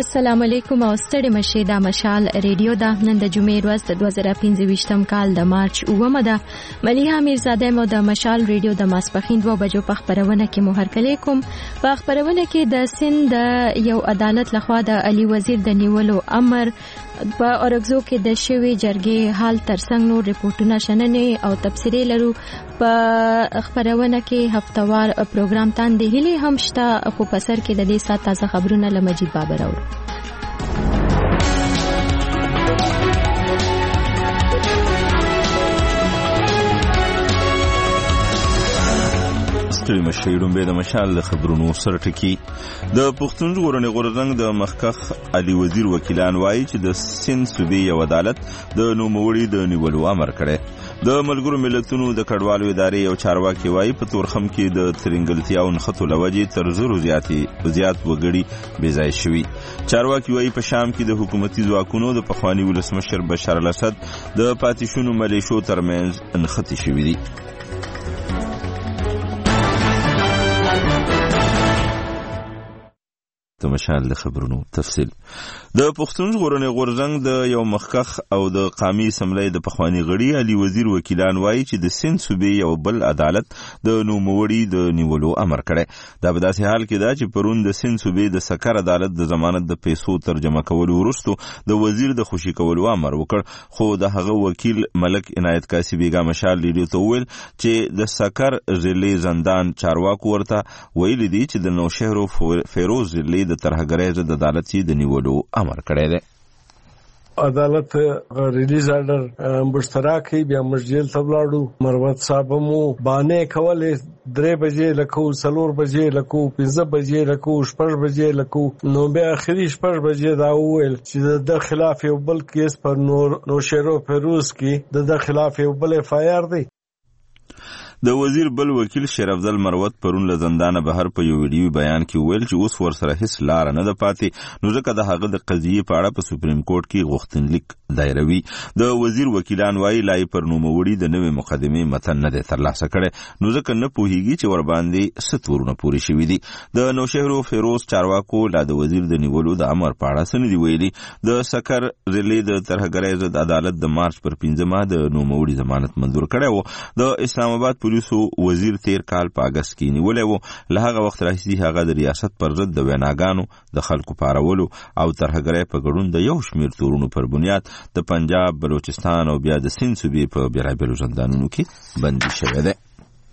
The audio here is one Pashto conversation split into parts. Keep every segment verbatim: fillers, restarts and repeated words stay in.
السلام علیکم او ستړي مشه دا مشال ریډیو دا نن د جمعې ورځ د دوه زره پنځه کال د مارچ اوومه ده. ملیحه میرزاده مو د مشال ریډیو د ماسپخین دوه بجو په خبرونه کې مو هرکلی کوم. په خبرونه کې د سند د یو عدالت لخوا د علي وزیر د نیولو امر په اورګزو کې د شوی جرګې حال ترڅنګ نور ریپورتونه شننې او تبصرې لرو. په خبرونه کې هفتوار پروګرام تاندې هلي هم شته، خو په سر کې د دې سات تازه خبرونه له مجید بابر اورو. ستړي مشي ډومبه د مشال خبرونو سره ټکی. د پښتون ژغورنې غورځنګ د مخکخ علي وزیر وکیلان وایي چې د سند صوبې یو عدالت د نوموړي د نیولو امر کړی. د ملګرو ملتونو د کډوالو ادارې یو چارواکي وایي په تورخم کې د ترنګلتیا او نښتو له وجې تر زرو زیاتې زیات وګړي بې ځای شوي. چارواکي وایي په شام کې د حکومتي ځواکونو د پخواني ولسمشر بشار الاسد د پاتې شونو ملیشو ترمنځ نښتې شوي دي. د مشال د خبرونو تفصیل. د پښتون ژغورنې غورځنګ د یو مخکخ او د قامي اسمبلی د پخوانی غړي علي وزیر وکیلان وایي چې د سند صوبې یو بل عدالت د نوموړي د نیولو امر کړی. دا په داسې حال کې ده چې پرون د سند صوبې د سکر عدالت د ضمانت د پیسو ترجمه کولو وروسته د وزیر د خوشي کولو امر وکړ، خو د هغه وکیل ملک عنایت کاسی بیګا مشال ریډیو ته وویل چې د سکر ضلعي زندان چارواکو ورته ویلي دي چې د نوشهر فیروز ضلعي د ترهګرۍ ضد عدالت د نیولو امر کړی دی. عدالت ریلیز آرډر مشترک بیا مسجد ته ولاړو. مروت صاحب مو باندې کولې درې بجې لکو، څلور بجې لکو، پنځه بجې لکو، شپږ بجې لکو. نو بیا اخري شپږ بجې دا وویل چې د خلاف یو بل کیس پر نور نوشهر فیروز کې د خلاف یو بل اف آی آر دی. د وزیر بل وکیل شیر افضل مروت پرون له زندانه بهر په یو ویډیو بیان کې ویل چې اوس ورسره هیڅ لار نه ده پاتې، نو ځکه د هغه د قضیې په اړه په سپریم کورټ کې غوښتنلیک دایروي. د وزیر وکیلان وایي لا یې پر نوموړي د نوې مقدمې متن نه دی ترلاسه کړی، نو ځکه نه پوهیږي چې ورباندې څه تورونه پورې شوي دي. د نوشهر فیروز چارواکو لا د وزیر د نیولو د امر په اړه څه نه دي ویلي. د سکر ضلعي د ترهګرۍ ضد عدالت د مارچ پر پنځمه د نوموړي ضمانت منظور کړی و. د اسلام آباد پولیسو وزیر تیر کال په اگست کې نیولې و. له هغه وخت راهیسې هغه د ریاست پر ضد د ویناګانو د خلکو پارولو او ترهګرۍ په ګډون د یو شمیر تورونو پر بنیاد د پنجاب، بلوچستان او بیا د سند صوبې په بیلابیلو زندانونو کې بندي شوی دی.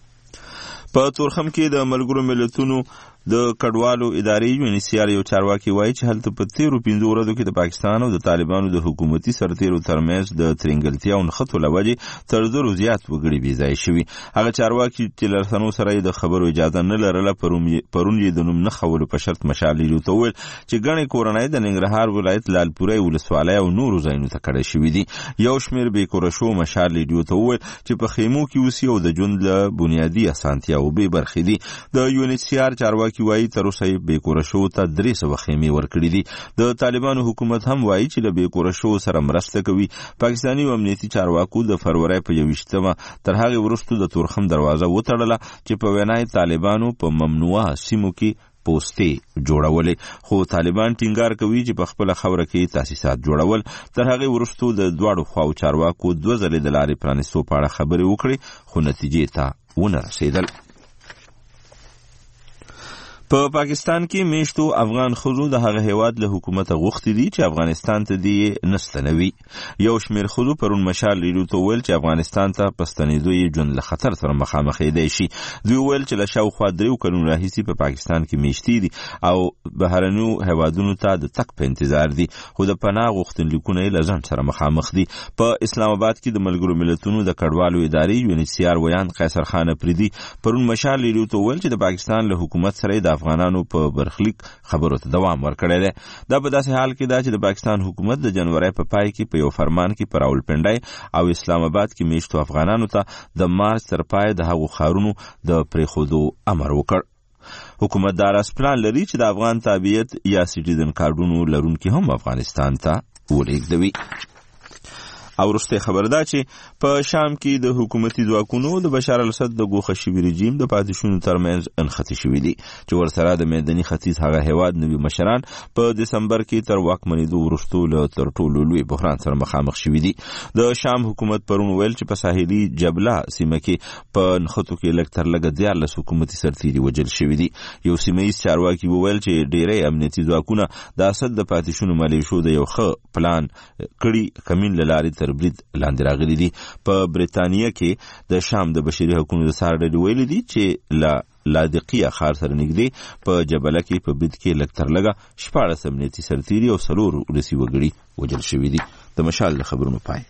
په تورخم کې د ملګرو ملتونو د کډوالو ادارې یو انسیار یو چارواکي وایي چې هلته په تیرو پنځو ورځو کې د پاکستان او د طالبانو د حکومتي سرتیرو ترمنځ د ترنګلتیا او نښتو له وجې تر زرو زیات وګړي بې ځای شوي. هغه چارواکي چې له رسنیو سره یې د خبرو اجازه نه لرله پرون یې د نوم نه ښولو په شرط مشال ریډیو ته وویل چې ګڼې کورنۍ د ننګرهار ولایت لالپورې ولسوالۍ او نورو ځایونو ته کډه شوي دي. یو شمېر بې کوره شو مشال ریډیو ته وویل چې په خیمو کې اوسي او د ژوند له بنیادي اسانتیاوو بې برخې دي. د یو انسیار چارواکي وایي تر اوسه بې کوره شو ته درې سوه خیمې ورکړي دي. د طالبانو حکومت هم وایي چې له بې کوره شو سره مرسته کوي. پاکستاني او امنیتي چارواکو د فروری په یوویشتمه تر هغې وروسته د تورخم دروازه وتړله چې په وینا یې طالبانو په ممنوعه سیمو کې پوستې جوړولې، خو طالبان ټینګار کوي چې په خپله خاوره کې تاسیسات جوړول. تر هغې وروسته د دواړو خواو چارواکو دوه ځلې د لارې پرانیستو په اړه خبرې وکړې، خو نتیجې ته ونه رسېدل. په پا پاکستان کې میشتو افغان ښځو د هغه هیواد له حکومته غوښتي دي چې افغانستان ته دې نه ستنوي. یو شمېر ښځو پرون مشال ریډیو ته وویل چې افغانستان ته په ستنېدو یې ژوند له خطر سره مخامخېدی شي. دوی وویل چې له شاوخوا دریو کلونو راهیسې په پا پاکستان کې میشتې دي او بهرنیو هیوادونو ته د تګ په انتظار دي، خو د پناه غوښتنلیکونه یې له ځنډ سره مخامخ دي. په اسلام آباد کې د ملګرو ملتونو د کډوالو ادارې یو انسیار ویان قیصر خان افریدي پرون مشال ریډیو ته وویل چې د پاکستان له حکومت سره د افغانانو په برخلیک خبرو ته دوام ورکړی دی. دا په داسې حال کې ده چې د پاکستان حکومت د جنوري په پای کې په یو فرمان کې په راولپنډۍ او اسلام آباد کې میشتو افغانانو ته د مارچ تر پای د هغو ښارونو د پرېښودو امر وکړ. حکومت دا راس پلان لري چې د افغان تابعیت یا سټیزن کارډونو لرونکي هم افغانستان ته ولېږدوي. او وروسته خبر ده چې په شام کې د حکومتي ځواکونو د بشار الاسد د ګوښه شوي رژیم د پاتې شونو ترمنځ انختی شوي دي چې ورسره د میداني ختیځ هغه هیواد نوي مشران په دسمبر کې تر واکمنېدو وروسته له تر ټولو لوی بحران سره مخامخ شوي دي. د شام حکومت پرون ویل چې په ساحلي جبله سیمه کې په نښتو کې لږ تر لږه دیارلس حکومتي سرتیري وژل شوي دي. یو سیمه ییز چارواکي وویل چې ډیری امنیتي ځواکونه د اسد د پاتې شونو ملیشو د یو ښه پلان کړي کمین له لارې تر برید لاندې راغلي دي. په برېټانیا کې د شام د بشري حقوقو د سازمان ډلې ویلي دي چې له لاذقیه ښار سره نږدې په جبله کې په برید کې لږ تر لږه شپاړس امنیتي سرتیري او څلور ولسي وګړي وژل شوي دي. د مشال د خبرونو پای.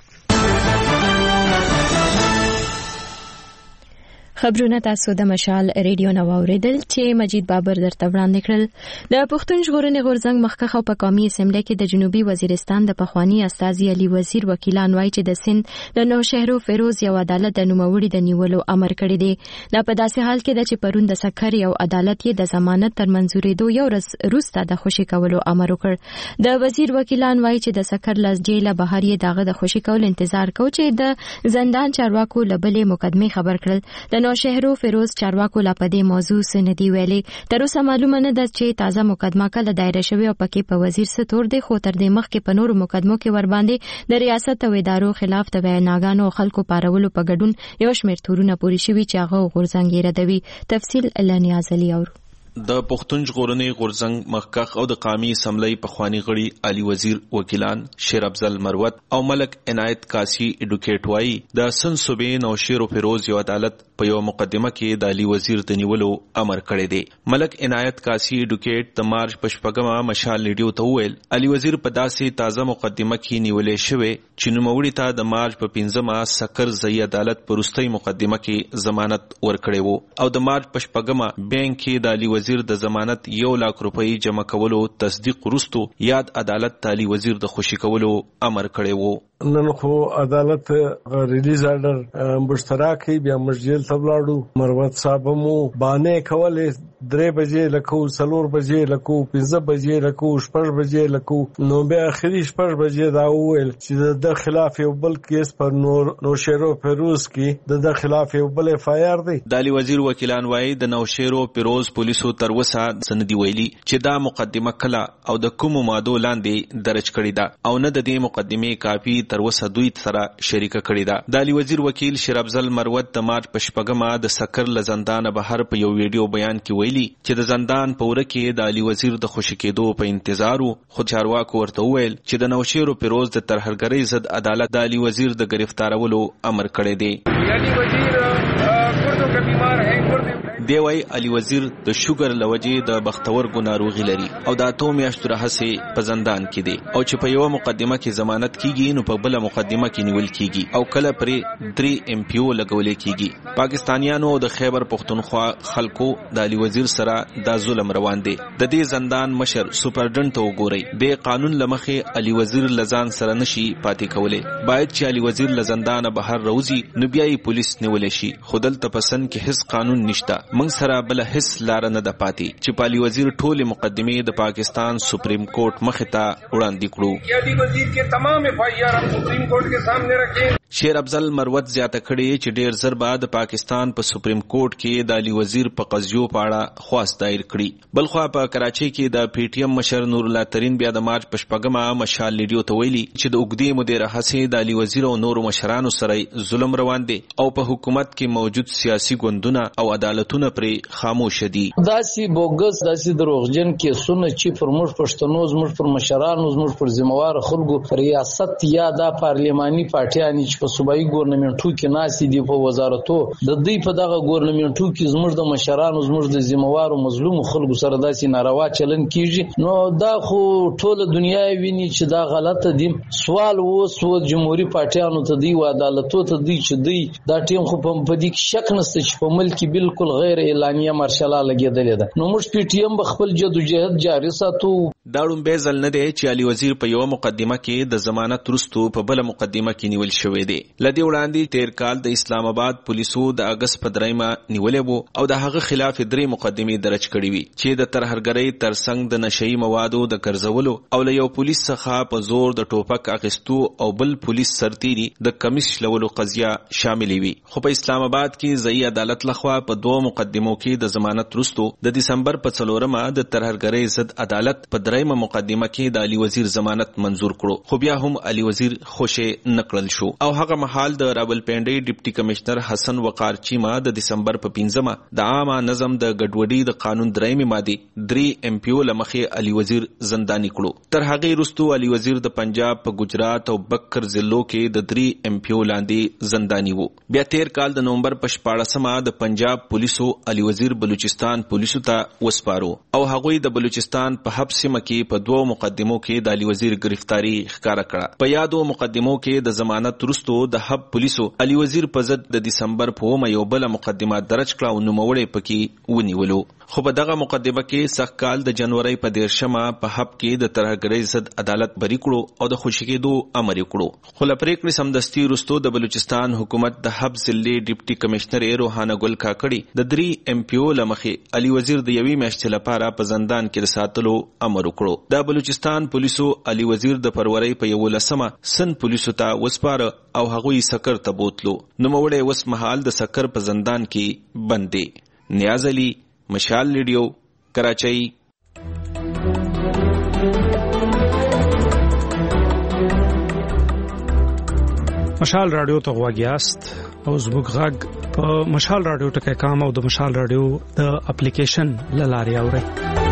خبرونه تاسو د مشال ریډیو نو اوریدل چې مجید بابر درته وړاندې کړل. د پښتون ژغورنې غورځنګ مخکښ او په قومي اسمبلی کې د جنوبي وزیرستان د پخوانی استازي علي وزیر وکیلان وایي چې د سند د نوشهرو فیروز یو عدالت د نوموړي د نیولو امر کړی دی. دا په داسې حال کې ده چې پرون د سکر یو عدالت یې د ضمانت تر منځورېدو یو ورځ وروسته د خوشي کولو امر وکړ. د وزیر وکیلان وایي چې د سکر له جیله بهر یې دغه د خوشي کولو انتظار کو چې د زندان چارواکو له بلې مقدمې خبر کړل. د نوشهرو فیروز چارواکو لا په دې موضوع څه نه دی ویلي. تر اوسه معلومه نه ده چې تازه مقدمه کله دایره شوې او پکې په وزیر څه تور دی، خو تر دې مخکې په نورو مقدمو کې ورباندې د ریاست او ادارو خلاف د ویناګانو او خلکو پارولو په ګډون یو شمېر تورونه پورې شوي چې هغه غورځنګ یې ردوي. تفصیل لنیاز علي اورو. د پښتون ژغورنې غورځنګ مخکښ او د قومي اسمبلی پخوانی غړي علي وزیر وکیلان شیر افضل مروت او ملک عنایت کاسی اډوکیټ وایي د سن صوبې نوشهرو فیروز یو عدالت په یو مقدمه کې د علي وزیر د نیولو امر کړی دی. ملک عنایت کاسی اډوکیټ د مارچ په شپږمه مشال ریډیو ته وویل علي وزیر په داسې تازه مقدمه کې نیولې شوی چې نوموړي ته د مارچ په پنځمه سکر ځایي عدالت په وروستۍ مقدمه کې ضمانت ورکړی وو او د مارچ په شپږمه بینک کې د علي وزیر د ضمانت یو لاک روپۍ جمع کولو تصدیق وروسته یاد عدالت علي وزیر د خوشي کولو امر کړی وو. نن خو عدالت ریلیز آرډر مشترکي بیا مسجد تبلاړو مروت صاحب مو باندې کولې درې بجې لکو څلور بجې لکو پنځه بجې لکو شپږ بجې لکو نو بیا اخري شپږ بجې دا وویل چې د خلاف یو بل کیس پر نور نوشهرو فیروز کې د خلاف یو بل اف آی آر دی. د علي وزیر وکیلان وایي د نوشهرو فیروز پولیسو تر وسه سندي ویلي چې دا مقدمه کله او د کوم ماده لاندې درج کړی ده او نه د دې مقدمه کاپی تر وسه دوی سره شریکه کړی ده. د علي وزیر وکیل شیر افضل مروت د مارچ په شپږمه د سکر له زندان بهر په یو ویډیو بیان کې ویلي چې د زندان په وره کې د علي وزیر د خوشي کېدو په انتظار خو چارواکو ورته وویل چې د نوشهرو فیروز د ترهګرۍ ضد عدالت د علي وزیر د گرفتارولو امر کړی دی. علي وزیر ګردو کې بیمار ہے دی وای علي وزیر د شوګر لوجې د بختورګو ناروغي لري او د اتو میاشتو راهسې په زندان کې دی او چې په یو مقدمه کې ضمانت کیږي نو په بل مقدمه کې نیول کیږي او کله پرې درې ایم پی او لګولې کیږي. پاکستانیانو د خیبر پختونخوا خلکو د علي وزیر سره د ظلم روان دي. د دې زندان مشر سپرډنټ ته وګورئ د قانون لمخې علي وزیر لزان سره نشي پاتې کولې. باید چې علي وزیر لزندان بهر روزي نو بیا یې پولیس نیولې شي. خودل تپسن کې هیڅ قانون نشته. موږ سره بل هیڅ لار نه ده پاتې چې علي وزیر ټول مقدمه د پاکستان سپریم کورټ مخ ته وړاندې کړو. علي وزیر کې تمام اف آئی آر سپریم کورټ کې سامنے رکھے. شیر افضل مروت زیاته کړي چې ډیر زر بعد پاکستان په سپریم کورټ کې د علي وزیر په قضیو په اړه خواست دایر کړي. بلخوا په کراچۍ کې د پی ټی ایم مشر نور الله ترین بیا د مارچ په شپږمه مشال ریډیو ته ویلي چې د اوږدې مودې راهیسې د علي وزیر او نورو مشرانو سره ظلم روان دي او په حکومت کې موجود سیاسي ګوندونه او عدالتونه پرې خاموش دي. داسې بوګس داسې دروغجن کیسونه چې پر موږ پښتنو زموږ پر مشرانو زموږ پر ذمہوار خلکو ریاست یا د پارلیماني پارټیانې په صوبایي ګورنمنټو کې ناسي دي په وزارتو د دوی په دغه ګورنمنټو کې زموږ د مشرانو زموږ د ذمہوارو مظلوم خلکو سره داسې ناروا چلن کیږي نو دا خو ټوله دنیا ویني چې دا غلطه دي. سوال اوس و جمهوریت پارټیانو ته دی او عدالتو ته دی چې دی دا ټیم خو په دې کې شک نشته چې په ملک بالکل غیر اعلانیه مارشاله لګیدلې ده. نو موږ پی ټی ایم خپل جدوجہد جاری ساتو. دا ړومبی ځل نه دی چې علي وزیر په یوه مقدمه کې د ضمانت وروستو په بله مقدمه کې نیول شوی دی. له دې وړاندې تیر کال د اسلام آباد پولیسو د اګست په دریمه نیولی و او د هغه خلاف درې مقدمې درج کړي وي چې د ترهګرۍ ترڅنګ د نشهیي موادو د ګرځولو او له یو پولیس څخه په زور د ټوپک اخیستو او بل پولیس سرتیري د کمیس شلولو قضیه شاملې وي. خو په اسلام آباد کې ځایي عدالت لخوا په دوه مقدمو کې د ضمانت وروستو د دسمبر په څلورمه د ترهګرۍ ضد عدالت په دریمه مقدمه کې د علي وزیر ضمانت منظور کړو. خو بیا هم علي وزیر خوشې نکړل شو او هغه مهال د راولپنډۍ ډیپټي کمشنر حسن وقار چیما د دسمبر په پنځمه د عامه نظم د ګډوډۍ د قانون دریمه ماده درې ام پی او لمخې علي وزیر زنداني کړو. تر هغه وروسته علي وزیر د پنجاب په ګجرات او بکر ضلعو کې د درې ام پی او لاندې زنداني وو. بیا تیر کال د نومبر په شپاړسمه د پنجاب پولیسو علي وزیر بلوچستان پولیسو ته وسپارو او هغوی د بلوچستان په حبس سیمه کې په دوه مقدمو کې د علي وزیر گرفتاری ښکاره کړه. په یادو مقدمو کې د ضمانت وروسته د حب پولیسو علي وزیر په ضد د دسمبر په اومه یو بله مقدمه درج کړه او نوموړی پکې ونیولو. خو په دغه مقدمه کې سږ کال د جنورۍ په دیرشمه په حب کې د ترهګرۍ ضد عدالت بری کړو او د خوشي کېدو امر یې کړو. خو له پرېکړې سمدستي وروسته د بلوچستان حکومت د حب ضلعې ډیپټي کمشنر روحانه ګل کاکړي د درې ام پی او له مخې علي وزیر د یوې میاشتې لپاره په زندان کې د ساتلو امر وکړو. د بلوچستان پولیسو علي وزیر د فروری په یولسمه سن پولیسو ته وسپاره او هغوی سکر ته بوتلو. نوموړی اوس مهال د سکر په زندان کې بند دی. نیاز علي، مشال ریډیو، کراچۍ. مشال رادیو ته غواړی است او زموږ غږ په مشال رادیو ټکی کام او د مشال رادیو د اپلیکیشن لاري اوري.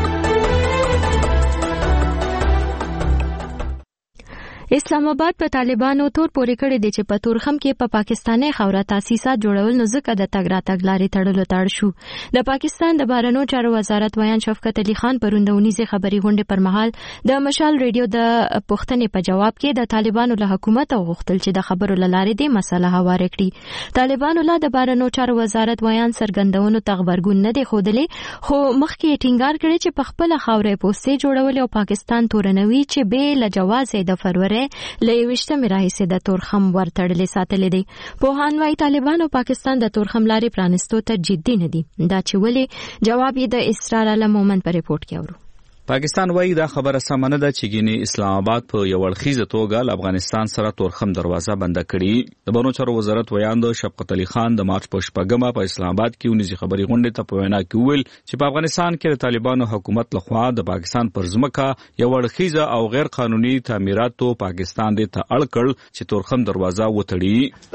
اسلام آباد په طالبانو تور پورې کړی دی چې په تورخم کې په پاکستاني خاوره تاسیسات جوړول نو ځکه د تګ راتګ لارې تړلو تړ شو. د پاکستان د بهرنیو چارو وزارت ویان شفقت علي خان پرون د اونیزې خبري غونډې پر مهال د مشال ریډیو د پوښتنې په جواب کې د طالبانو له حکومت غوښتل چې د خبرو لارې د مسله هواره کړي. طالبانو له د بهرنیو چارو وزارت ویان سرګندونو تغبرګون نه دی ښودلې، خو مخکې ټینګار کړی چې په خپل خاوره پوسټې جوړول او پاکستان تورنوي چې به له جواز د فروری له یوشتمې راهیسې د تورخم ورتړلې ساتلې دي. پوهان وايي طالبانو پاکستان د تورخم لارې پرانستو ته جدي نه دي. دا چې ولې جواب یې د اسرار عالم مومن په ریپورت کې اورو. پاکستان وایي دا خبره سمه نه ده چې ګینې اسلام آباد په یو اړخیزه توګه له افغانستان سره تورخم دروازه بنده کړي. د بهرنیو چارو وزارت ویان د شفقت علي خان د مارچ په شپږمه په اسلام آباد کې ونیزي خبري غونډې ته په وینا کې ویل چې په افغانستان کې د طالبانو حکومت لخوا د پاکستان پر ځمکه یو اړخیزه او غیر قانوني تعمیراتو پاکستان دې ته اړ کړ چې تورخم دروازه وتړي.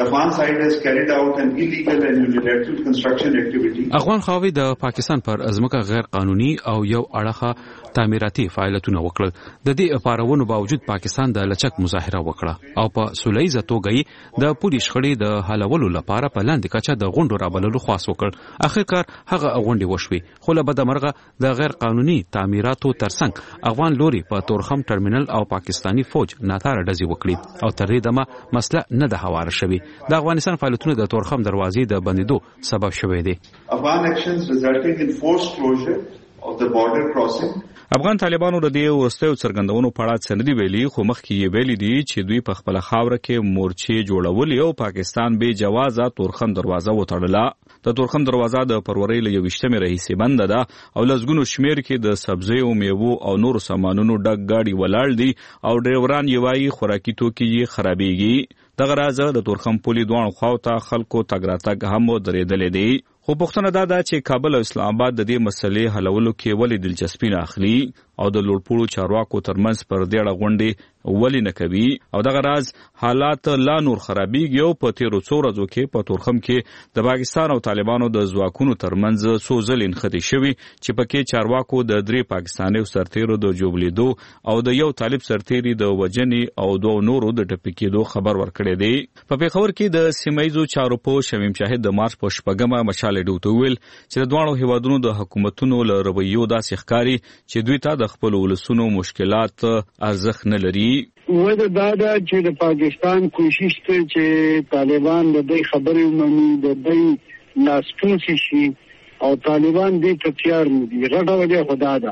افغان خاوی د پاکستان پر ځمکه غیر قانوني او یو اړخه تعمیراتي فعالیتونه وکړل. د دې پارونو باوجود پاکستان د لچک مظاهره وکړه او په سولهییزه توګه د پولیس شخړې د حلولو لپاره په لاندې کچه د غونډو رابللو خواست وکړ. اخرکار هغه غونډې وشوې، خو له بدمرغه د غیر قانوني تعمیراتو ترڅنګ افغان لوري په تورخم ټرمینل او پاکستانی فوج ناتاره ډزې وکړي او تر دې دمه مسله نه ده هواره شوې. د افغانستان فعالیتونه د تورخم دروازې د بندیدو سبب شوې دي. افغان actions resulting in forced closure of the border crossing. افغان طالبانو د دې وروستیو څرګندونو په اړه څه نه دي ویلي، خو مخکې یې ویلي دي چې دوی په خپله خاوره کې مورچې جوړولې او پاکستان بې جوازه تورخم دروازه وتړله. د تورخم دروازه د فروری له یوویشتمې راهیسې بنده ده او لسګونو شمېر کې د سبزیو، میوو او نورو سامانونو ډک ګاډي ولاړ دي او ډریوران یې وایي خوراکي توکي یې خرابېږي. دغه راز د تورخم پولې دواړو خواو ته خلکو تګ راتګ هم ودرېدلی دی. خو پوښتنه دا ده چې کابل او اسلام آباد د دې مسلې حلولو کې ولې دلچسپي نه اخلي او د لوړپوړو چارواکو ترمنځ پر دې اړه غونډې ولې نه کوي. او دغه راز حالات لا نور خرابېږي او په تیرو څو ورځو کې په تورخم کې د پاکستان او طالبانو د ځواکونو ترمنځ څو ځلې نښتې شوي چې پکې چارواکو د درې پاکستاني سرتیرو د جوبلیدو او د یو طالب سرتیري د وژنې او دوه نورو د ټپي کېدو خبر ورکړی دی. په پېښور کې د سیمهییزو چارو په شمیم شاهد د مارچ په شپږمه مشال ریډیو ته ویل چې د دواړو هیوادونو د حکومتونو له رویو داسې ښکاري چې دوی ته د خپلو ولسونو مشکلات ارزښت نه لري. وجه دا ده چې د پاکستان کوشش ته چې طالبان د دوی خبرې ومني، د دوی لاسپوڅي شي او طالبان دې ته تیار نه دي. غټه وجه خدا ده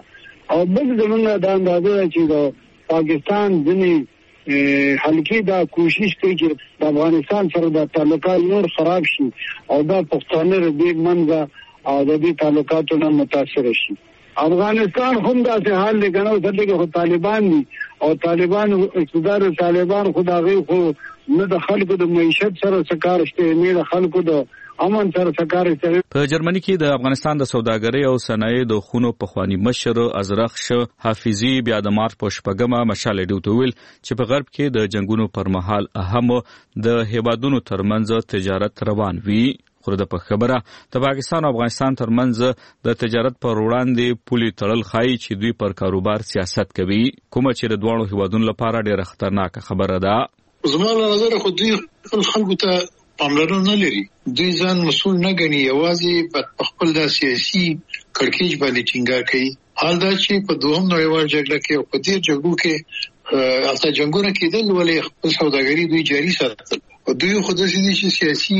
او بل زمونږ دا اندازه چې د پاکستان ځینې حلقې دا کوشش کوي چې د افغانستان سره د تعلقات نور خراب شي او دا پښتانه دې منځه او د دې تعلقاتو نه متاثر شي. افغانستان هم داسې حال دی کنه چې دغه طالبان دي او طالبان اقتدار طالبان خدای خو نه د خلکو د معیشت سره سکار شته نه د خلکو د امن سره سکار شته. په جرمني کې د افغانستان د سوداګرۍ او صنایع د خونو پخوانی مشر ازرخش حافظي بیا د مارچ په شپږمه مشال ډیوټ ویل چې په غرب کې د جنگونو پر مهال اهم د هیوادونو ترمنځ تجارت روان وي. خو د په خبره د پاکستان او افغانستان ترمنځ د تجارت پر وړاندې پولي تړل خایي چې دوی پر کاروبار سیاست کوي، کومه چې د دوه هیوادونو لپاره ډېره خطرناکه خبره ده. زما له نظر خو دوی خپل خلکو ته پاملرنه نه لري، دوی ځان مسؤل نه ګڼي، یوازې په خپل د سیاسي کړکېچ باندې ټینګار کوي. حال دا چې په دوهم نړیوال جګړه کې او په دې جګړو کې البته جنگونه کېدل ولې خپل سوداګري دوی جاري ساتل. دوی خو د سیاسي سیاسي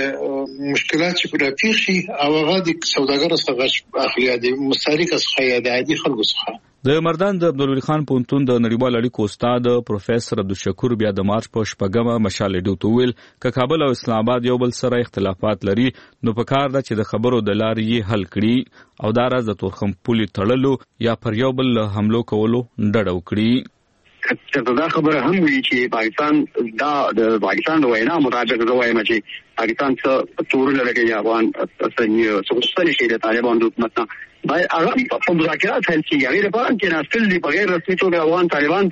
مشکلات چې پر پیښ شي او هغه د سوداګرو څخه اخلي د مستحق څخه د عادي خلکو څخه. د مردان د عبدالولي خان پونتون د نړیوال اړیکو استاد پروفیسور عبدالشکور بیا د مارچ په شپږمه مشال ډیوټ ویل ک کابل او اسلام آباد یو بل سره اختلافات لري نو په کار ده چې د خبرو د لارې حل کړي او دا راز د تورخم پولي تړلو یا پر یو بل حملو کولو ډډه وکړي. دا خبره هم وی چې پاکستان دا د پاکستان د وینا مطابق زه وایم چې پاکستان څه تورل لګي افغان څنګه څه شي د طالبان د حکومت نه باید هغه په مذاکرات حل شي. غیر په ان کې ناستل دي بغیر رسمي توګه افغان طالبان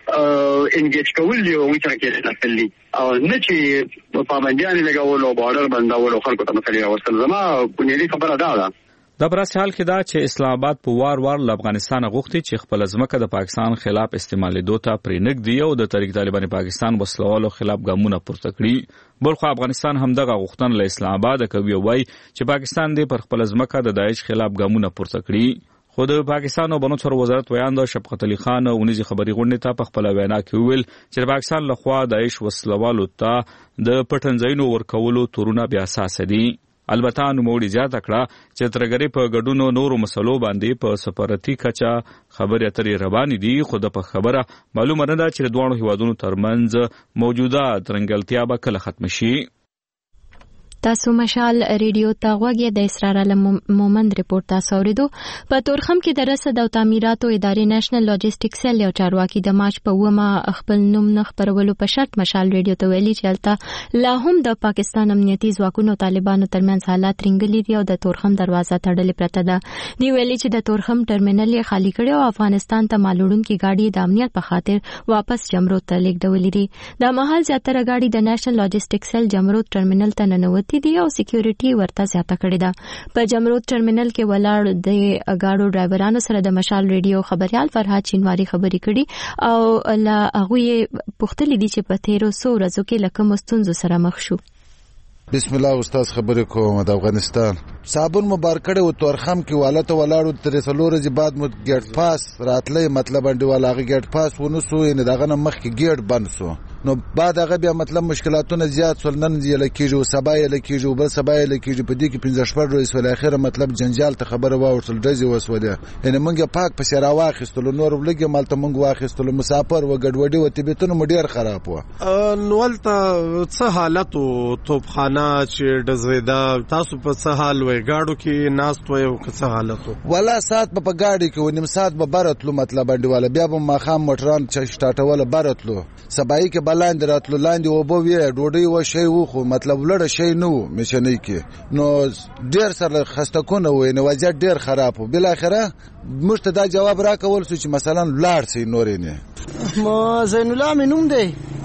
انګیج کول دي او ویتر کې ناستل دي او نه چې په باندې لګول او بارډر بندول خلکو ته مسلې ورسل. زما بنیادی خبره دا ده دا پراسه حال کې دا چې اسلام آباد په وار وار له افغانستان غوښتي چې خپل ځمکه د پاکستان خلاف استعمالېدو ته پرېنږدي او د تحریک طالبان پاکستان وسلوالو خلاف ګامونه پورته کړي. بلخو افغانستان هم دغه غوښتنه له اسلام آباد کوي او وایي چې پاکستان دې پر خپل ځمکه د داعش خلاف ګامونه پورته کړي. خو د پاکستان او بنو څور وزارت ویاند شفقت علي خان اونیزي خبري غونډې ته په خپل وینا کې ویل چې د پاکستان لخوا داعش وسلوالو ته د پټنځایونو ورکولو تورونه بیا اساس دي. البته نوموړي زیاته کړه چې ترګری په ګډونو نورو مسلو باندې په سفارتي کچا خبرې اترې روانې دي، خو د په خبره معلومه نه ده چې د دوه هیوادونو ترمنځ موجوده ترنګلتیا به کله ختم شي. تاسو مشال ریډیو ته غوږی د اسرار علم مومند ریپورت تاسو اوریدو. په تورخم کې د رصد او تعمیراتو ادارې نېشنل لاجستیک سیل یو چارواکي د مارچ په ومه خپل نوم نه خبرولو په شرط مشال ریډیو ته ویلي چې البته لا هم د پاکستان امنیتي ځواکونو طالبانو ترمنځ حالات رنګلي دي او د تورخم دروازه تړلې پرته ده. دی ویلي چې د تورخم ټرمینل یې خالی کړی او افغانستان ته مالوړونکي ګاډي د امنیت په خاطر واپس جمرود ته لیږدولې دي. د مهال زیاتره ګاډي د نېشنل لاجستیک سیل جمرود ټرمینل ته ننوتي دي او سکیورټي ورته زیاته کړې ده. په جمرود ټرمینل کې ولاړ د اګاړو ډرایورانو سره د مشال ریډیو خبريال فرهاد چینواری خبرې کړي او لا هغه پوښتلې دي چې په تیرو سو ورځو کې لکه مستونزو سره مخ شو. بسم الله استاد خبرې کوم د افغانستان صابون مبارکړه او تورخم کې والته ولاړو تر څلور ورځې بعد مو ګیټ پاس راتلې مطلب انډیواله ګیټ پاس ونسو ان دغه مخ کې ګیټ بند سو نو بعد هغه بیا مطلب مشکلاتونه زیات سول نن یې لکیږي او سبا یې لکیږي او بل سبا یې لکیږي په دې کې پنځه شپږ ورځې ول اخر مطلب جنجال ته خبره واورسل دزي وسوله ان موږ پاک په سیرا واخستل نور ولګي مالته موږ واخستل مسافر و ګډوډي و طبيعتونه مډیر خراب و نو ولته څه حالت او توپخانه چې دزویدا تاسو په څه حال وای گاډو کې ناست وای او څه حالت ولا سات په گاډي کې و نیم سات به برتلو مطلب انډیواله بیا به ماخام موټران چې شټاټول برتلو سبای کې بلاند راتلو لاندې او به وی ډوډۍ و شی و خو مطلب لړ شی نو مشنې کې نو ډیر سره خستکونه وای نو وضعیت ډیر خراب و بل اخره مشته دا جواب راکول چې مثلا لاړ سي نورې نه ما زین الله منوم دی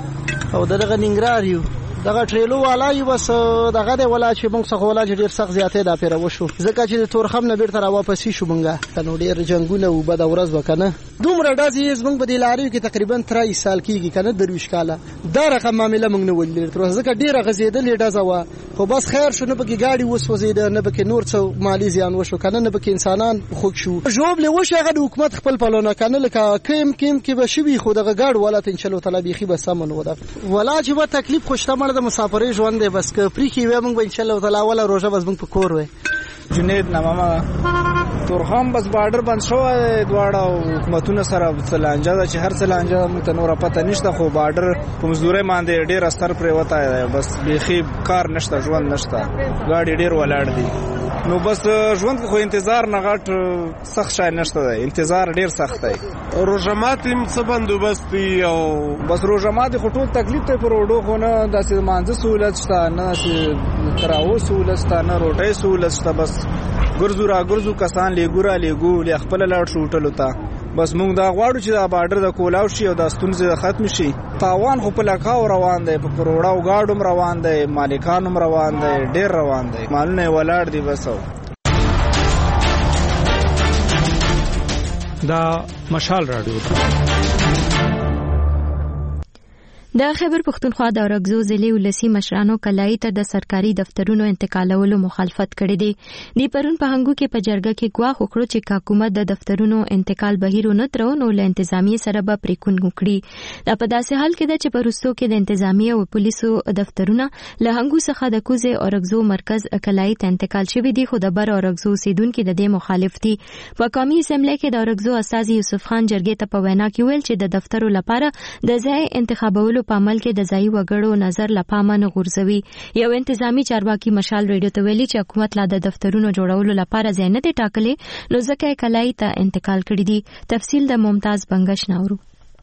او دغه ننګرهار یو دغه ټریلو والا یو بس دغه دی ولا چې موږ څخه ولا چې ډیر سخت زیاتې دا پیره وشو ځکه چې تورخم نه بیرته را واپس شو موږ کنو ډیر جنگونه او بد ورځ وکنه دومره ډازې موږ په دې لارې کې تقریبا تریس سال کېږي کنه درویش کاله دا رقم معاملې موږ نه ولې تر ځکه ډیره غزیدلې ډازه وا خو بس خیر شو نه بګي گاډي وسوځید نه بګي نور څه مالی زیان وشو کنه نه بګي انسانان خوښ شو جواب له وشه غو حکومت خپل پلانونه کنه لکه کیم کیم کې به شوي خو دغه گاډ ولا ان شاء الله تعالی بيخي به سمون ودا ولا چې به تکلیف خوشته مړ د مسافر ژوند دی بس که پری کې و موږ ان شاء الله تعالی ولا روزه بس موږ په کور وې جنید نامه تورخم بس بارډر بند شو دواړه حکومتونو سره څلانجه چې هر څلانجه مت نور پته نشته خو بارډر په مزدوري باندې ډیر اثر پرې وتا بس بيخي کار نشته ژوند نشته ګاډي ډیر ولاړ دي نو بس ژوند خو انتظار نه غټ سخت شای نشته دی انتظار ډیر سخت دی روزمات هم څه بندوبست دی او بس روزمات خو ټول تکلیف ته پر وډو خو نه داسې مانځه سہولت شته نه تراو سہولت شته نه روټي سہولت شته بس ګرځو را ګرځو کسان لګورا لګو ل خپل لاړ شو ټلو ته بس موږ دا غواړو چې دا بارډر د کولاو شي او دا ستونزې ختم شي تاوان خو په لکاو روان دی په پروړاو گاډوم روان دی مالکانوم روان دی ډیر روان دی مالونه ولاړ دی بس دا مشال رادیو د خیبر پختونخوا د اورګزو ضلع ولسی مشرانو کلای ته د سرکاري دفترونو انتقالولو مخالفت کړې دي د پرون په هنګو کې په جرګه کې ګواښ وکړو چې حکومت د دفترونو انتقال بهیر نه ترو نو له انتظامی سره به پریکون وکړي دا په داسې حال کې ده چې په روستو کې د انتظامی او پولیسو دفترونه له هنګو څخه د کوزه اورګزو مرکز کلای ته انتقال شوی دي خو د بر اورګزو سیدونکو د دې مخالف دي په قومي اسمبلی کې د اورګزو استاذ یوسف خان جرګې ته په وینا کې ویل چې د دفترو لپاره د ځای انتخابولو په عمل کې د ځای وګړو نظر لپاره نه غورځوي یو انتظامی چارواکي مشال ریډیو ته ویلي چې حکومت لا د دفترونو جوړولو لپاره ځای نه دی ټاکلې نو ځکه کلای ته انتقال کړی دي تفصیل د ممتاز بنگش ناورو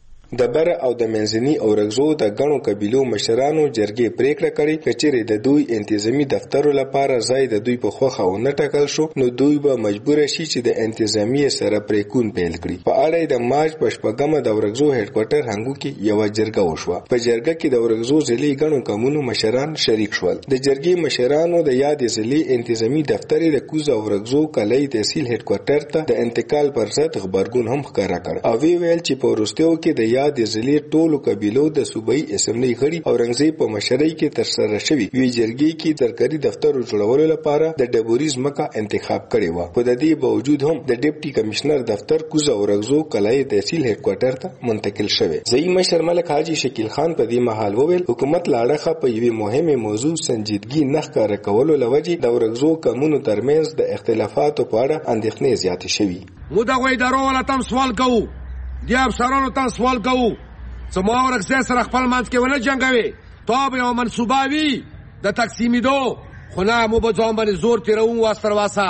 د بر او د منځني اورګزو د غنو قبيلو مشرانو جرګې پریکړه کړې چې د دوی انتظامی دفترو لپاره ځای د دوی په خوخه او نه ټاکل شو نو دوی به مجبور شي چې د انتظامی سره پریکون پیل کړي په اړه د مارچ په شپږمه د اورګزو هډ کوارټر هنګو کې یو جرګه وشوه په جرګه کې د اورګزو ضلعي غنو کمونو مشران شریک شول د جرګې مشرانو د یاد ضلعي انتظامی دفتر د کوزه اورګزو کلای تحصیل هډ کوارټر ته د انتقال پر ضد خبرګون هم ښکارا کړ او وی ویل چې په روستو کې د د ضلع ټولو قبيلو د صوبایي اسمبلی غړي او رنګزي په مشرۍ کې تر سره شوی وی جرګې کې سرکاري دفتر جوړولو لپاره د ډبوریز مکه انتخاب کړي و په دې باوجود هم د ډیپټي کمشنر دفتر کوزه اورګزو کلای تحصیل هډ کوارټر ته منتقل شوی ځای مشر ملک حاجی شکیل خان په دې محل وویل حکومت لاړه په یوه مهمه موضوع سنجیدګي نه ښکارا کولو لوجه د اورګزو قانونو ترمنځ د اختلافاتو په اړه اندېښنې زیاتې شوي مو دا غوي درو ولا تم سوال کوو دی افسرانو ته سوال کوو سمو ورکسه سره خپل منځ کې ونه جنگوي توب یو منصوبه وی د تقسیمیدو خو نه مو به ځان باندې زور تیرو واستر واسا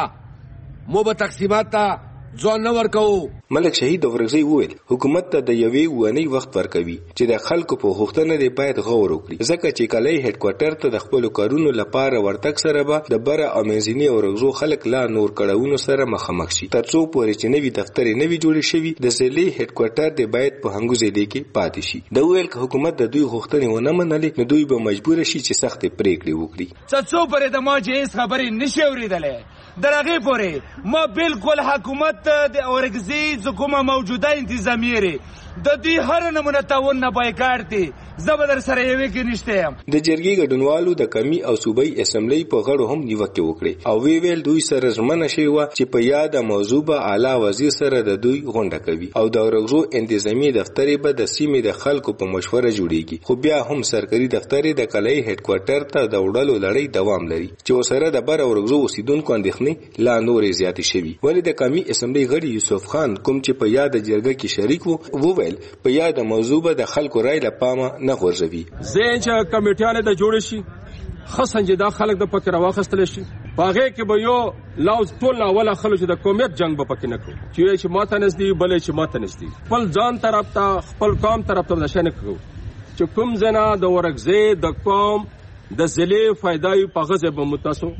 مو به تقسیمات ته ځان نه ورکو ملک شهید اورګزی وویل حکومت ته د یوې ونی وخت ورکوي چې د خلکو په غوښتنه دی باید غور وکړي ځکه چې کلای هډ کوارټر ته د خپل کارونو لپاره ورتک سره به د بره امازینی اورګزو خلک لا نور کړهونو سره مخامخ شي ترڅو پورې چې نوی دفتر نوی جوړ شي د ضلعي هډ کوارټر دی باید په هنګو ځای کې پاتې شي د ویل حکومت د دوی غوښتنې ونه منلې نو دوی به مجبور شي چې سخت پریکړې وکړي څو پرې د ما چې خبرې نشي اوریدلې درغه پورې ما بالکل حکومت د اورګزی حکومت موجوده انتظامیه د دې هر نمونه تاون نه بایکاټ دي زبردر سره یوه کې نشته یم د جرګې ګډونوالو د کمی او صوبایي اسمبلی په غړو هم نیوکه وکړي او وی ویل دوی سره ژمنه شوی و چې په یاد موضوع به اعلی وزیر سره د دوی غونډه کوي او د اورګزو انتظامی دفتر به د سیمې د خلکو په مشوره جوړیږي خو بیا هم سرکاري دفتر د کلای هډ کوارټر ته د وړلو لړۍ دوام لري چې وسره د بر اورګزو اوسیدونکو اندېښنې لا نورې زیاتې شوي ولې د کمی اسمبلی غړي یوسف خان کوم چې په یاد جرګه کې شریک وو وویل په یاد موضوع به د خلکو رای لپاره نه غورځوي زین چې کمیټیانه د جوړ شي خاصه چې دا خلک د پکې راوخستل شي باغې کې به یو لاوز ټول ولا خلک د قومیت جنگ به پکې نه کوي چې چې ماته نږدې بلې چې ماته نږدې خپل ځان طرف ته خپل قوم طرف ته نشه نه کوي چې کوم زنا د ورګزې د قوم د ضلع فائدای په غزه به متاسو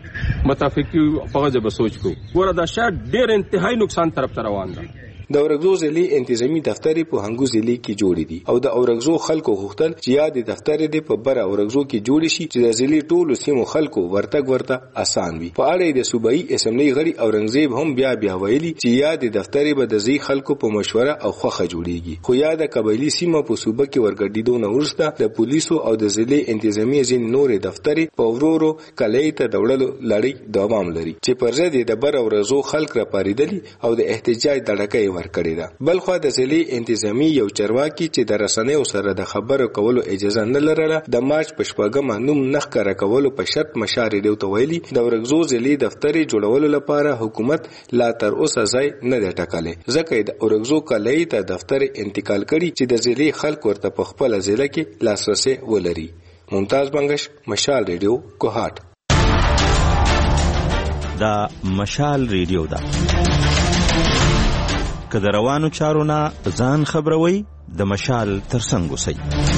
متافقي په غزه به سوچ کو ګوره دا شاید ډېر انتهایی نقصان طرف ته روان ده د اورګزو ضلعي انتظامی دفتر په هنګو ضلع کې جوړ دي او د اورګزو خلکو غوښتل چې یاد دفتر دې په بر اورګزو کې جوړ شي چې د ضلع ټولو سیمو خلکو ورتګ ورته آسان وي په اړه د صوبایي اسمبلی غړي اورنګزیب هم بیا بیا ویلي چې یاد دفتر به د ځي خلکو په مشوره او خوخه جوړیږي خو یاد قبایلی سیمه په صوبه کې ورګډیدو نه ورسته د پولیسو او د ضلع انتظامی ځین نور دفتر په ورورو کلای ته دوړلو لړۍ دوام لري چې پر ضد د بر اورګزو خلک را پاریدلی او د احتجاج دړکې ورکړې ده. بلخو د ضلع انتظامی یو چارواکي چې د رسنیو سره د خبرو کولو اجازه نه لرله د مارچ په شپږمه نوم نه ښکاره کولو په شرط مشال ریډیو ته ویلي د ورغزو ضلع دفتر جوړولو لپاره حکومت لا تر اوسه ځای نه دی ټاکلی، ځکه د ورغزو کلي ته دفتر انتقال کړي چې د ضلع خلک ورته په خپل ضلع کې لاسرسي ولري. ممتاز بنگش، مشال ریډیو، کوهاټ. دا مشال ریډیو ده. که د روانو چارو نه ځان خبروي د مشال ترڅنګ اوسئ.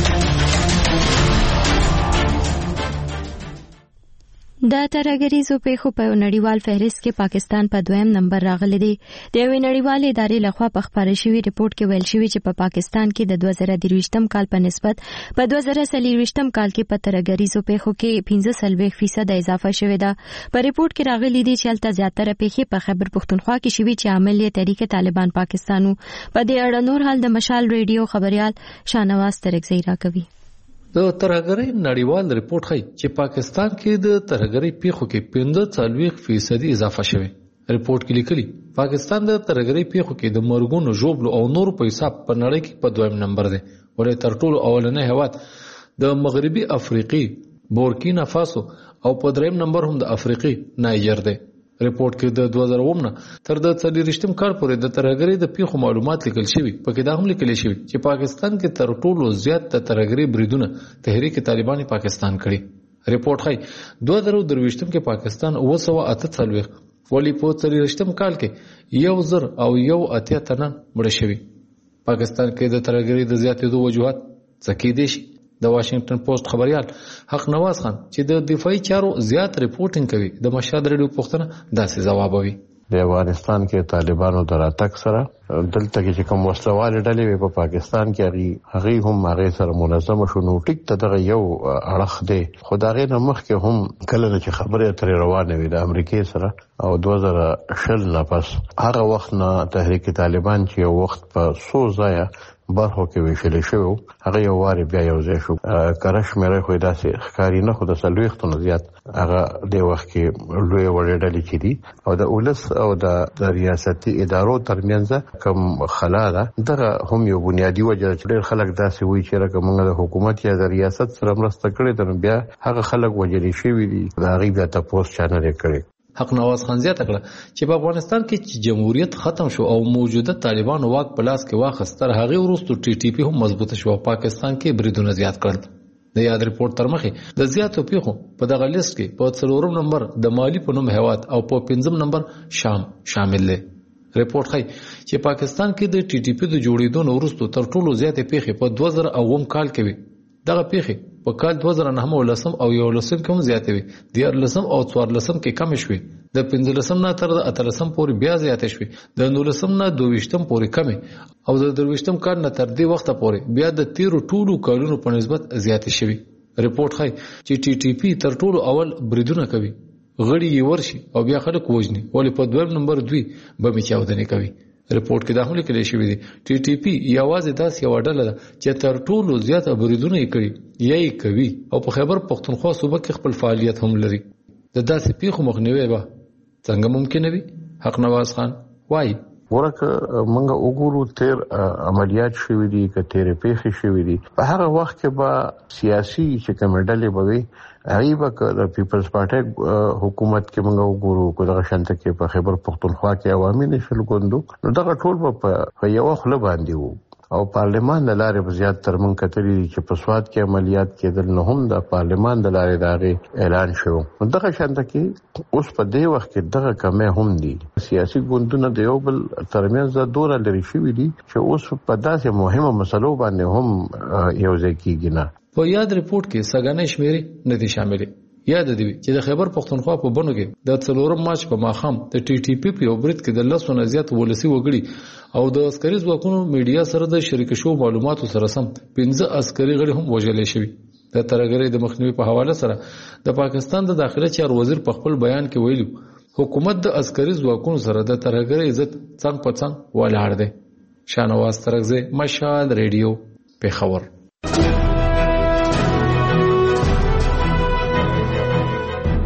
د ترهګریزو پیښو په نړیوال فهرست کې پاکستان په دویم نمبر راغلی دی. د یوې نړیوالې ادارې لخوا په خپاره شوي ریپورت کې ویل شوي چې په پاکستان کې د دوه زره درویشتم کال په نسبت په دوه زره څلوېښتم کال کې په ترهګریزو پیښو کې پنځه څلوېښت فیصد اضافه شوې ده. په ریپورت کې راغلی دی چې هلته زیاتره پیښې په خیبر پښتونخوا کې شوي چې عامل یې تحریک طالبان پاکستان و. په دې اړه نور حال د مشال ریډیو خبريال شاهنواز ترکزی راکوي. د ترهګرۍ نړیوال ریپورت ښیي چې پاکستان کې د ترهګرۍ پیښو کې پنځه څلوېښت فیصدي اضافه شوی. ریپورت کې لیکلي پاکستان د ترهګرۍ پیښو کې د مرګونو، ژوبلو او نورو په حساب په نړۍ کې په دویم نمبر دی، ولې تر ټولو اولنی هیواد د مغربي افریقي بورکینا فاسو او په دریم نمبر هم د افریقي نایجر دی. ریپورت کې د دوه زره اووه نه تر د څلوېښتم کال پورې د ترهګرۍ د پیښو معلومات لیکل شوي. پکې دا هم لیکل شوي چې پاکستان کې تر ټولو زیات د ترهګرۍ بریدونه تحریک طالبان پاکستان کړي. ریپورت ښیي دوه زره درویشتم کې پاکستان اوه سوه اته څلوېښت ولې په څلوېښتم کال کې یو زر او یو اتیا تنه مړه شوي. پاکستان کې د ترهګرۍ د زیاتېدو وجوهات څه کېدای شي؟ د واشنگټن پوسټ خبريال حق نواز خان چې د دفاعي چارو زیات ریپورټینګ کوي د مشهد ریډیو پوښتنه داسې ځوابوي. د افغانستان کې طالبانو د راتګ سره دلته کې کوم وسلوال ډلې وي په پاکستان کې هغه هم هغه سره منظم شو. نو ټیک ته دغه یو اړخ دی، خو دا غیر مخ کې هم کله چې خبره تر روانه وي د امریکای سره او دوه زره شل نه پس هغه وخت نه تحریک طالبان چې یو وخت په سو ځای برخو کې ویشل شو هغه یو واره بیا یو ځای شو. کرش مېره خو داسې ښکاری نه، خو د څلوېښتو نه زیات هغه د وخت کې لوی وړې ډلې چې دي او د ولس او د ریاستي ادارو ترمنځ کوم خلا ده، دغه هم یو بنیادی وجه چې ډېر خلک داسې وایي چې راکه موږ د حکومت یا د ریاست سره مرسته کړې ده، بیا هغه خلک وجلي شوي دي د هغې بیا تپوس چا نه دی کړی. حق نواز خان زیاته کړه چې په افغانستان کې چې جمهوریت ختم شو او موجوده طالبانو واک په لاس کې واخیست، تر هغې وروسته ټي ټي پي هم مضبوطه شو او پاکستان کې بریدونه زیات کړل. د یاد ریپورت تر مخې د زیاتو پیښو په دغه لیست کې په څلورم نمبر د مالی په نوم هیواد او په پنځم نمبر شام شامل دی. ریپورت ښیي چې پاکستان کې د ټي ټي پي د جوړېدو نه وروسته تر ټولو زیاتې پیښې په دوه زره اووم کال کې وي. دغه پیښې په کال دوه زره نهم ولسم او یولسم کې هم زیاتې وي، دیارلسم او څوارلسم کې کمې شوې، د پنځلسم نه تر اتلسم پورې بیا زیاتې شوې، د نولسم نه دویشتم پورې کمې او د درویشتم کال نه تر دې وخته پورې بیا د تیرو ټولو کالونو په نسبت زیاتې شوې. ریپورت ښیي چې ټي ټي پي تر ټولو اول بریدونه کوي، غړي یې ورشي او بیا خلک وژني، ولې په دویم نمبر دوی بمې چاودنې کوي. ریپورت کې دا هم لیکل شوی دی ټي ټي پي یوازې داسې یوه ډله ده چې تر ټولو زیات بریدونه یې کړي یا یې کوي او په خیبر پښتونخوا صوبه کې خپل فعالیت هم لري. د داسې پیښو مخنیوی به څنګه ممکن وي؟ حق نواز خان وایي ورکه منګه وګورو تیر عملیات شوي دي که تیرې پیښې شوي دي، په هغه وخت کې به سیاسي چې کومې ډلې به وي هغې به که د پیپلز پارټۍ حکومت کې منګه وګورو که دغه شانته کې په خیبر پښتونخوا کې عوامي نیشنل ګوند نو دغه ټول به په یوه خوله باندې وو او پارلمان د لارې به زیات تر موږ کتلي دي چې په سوات کې عملیات کېدل نو هم د پارلمان د لارې د هغې اعلان شو. نو دغه شانته کې اوس په دې وخت کې دغه کمی هم دي، سیاسي ګوندونه د یو بل ترمنځ دوره لرې شوي دي چې اوس په داسې مهمه مسلو باندې هم یو ځای کېږي نه. په یاد ریپورت کې سګانې شمیرې نه دي شاملې. یاد دی چې د خیبر پښتونخوا په بنو کې د څلورم مارچ په ماښام د ټي ټي پي په یو برید کې د لسو نه زیات ولسي وګړي او د عسکري ځواکونو میډیا سره د شریک شوو معلوماتو سره سم پنځه عسکري غړي هم وژل شوي. د ترهګرۍ د مخنیوي په حواله سره د پاکستان د داخله چارو وزیر په خپل بیان کې ویلي حکومت د عسکري ځواکونو سره د ترهګرۍ ضد څنګ په څنګ ولاړ دی. شاهنواز ترکزی، مشال ریډیو، پیښور.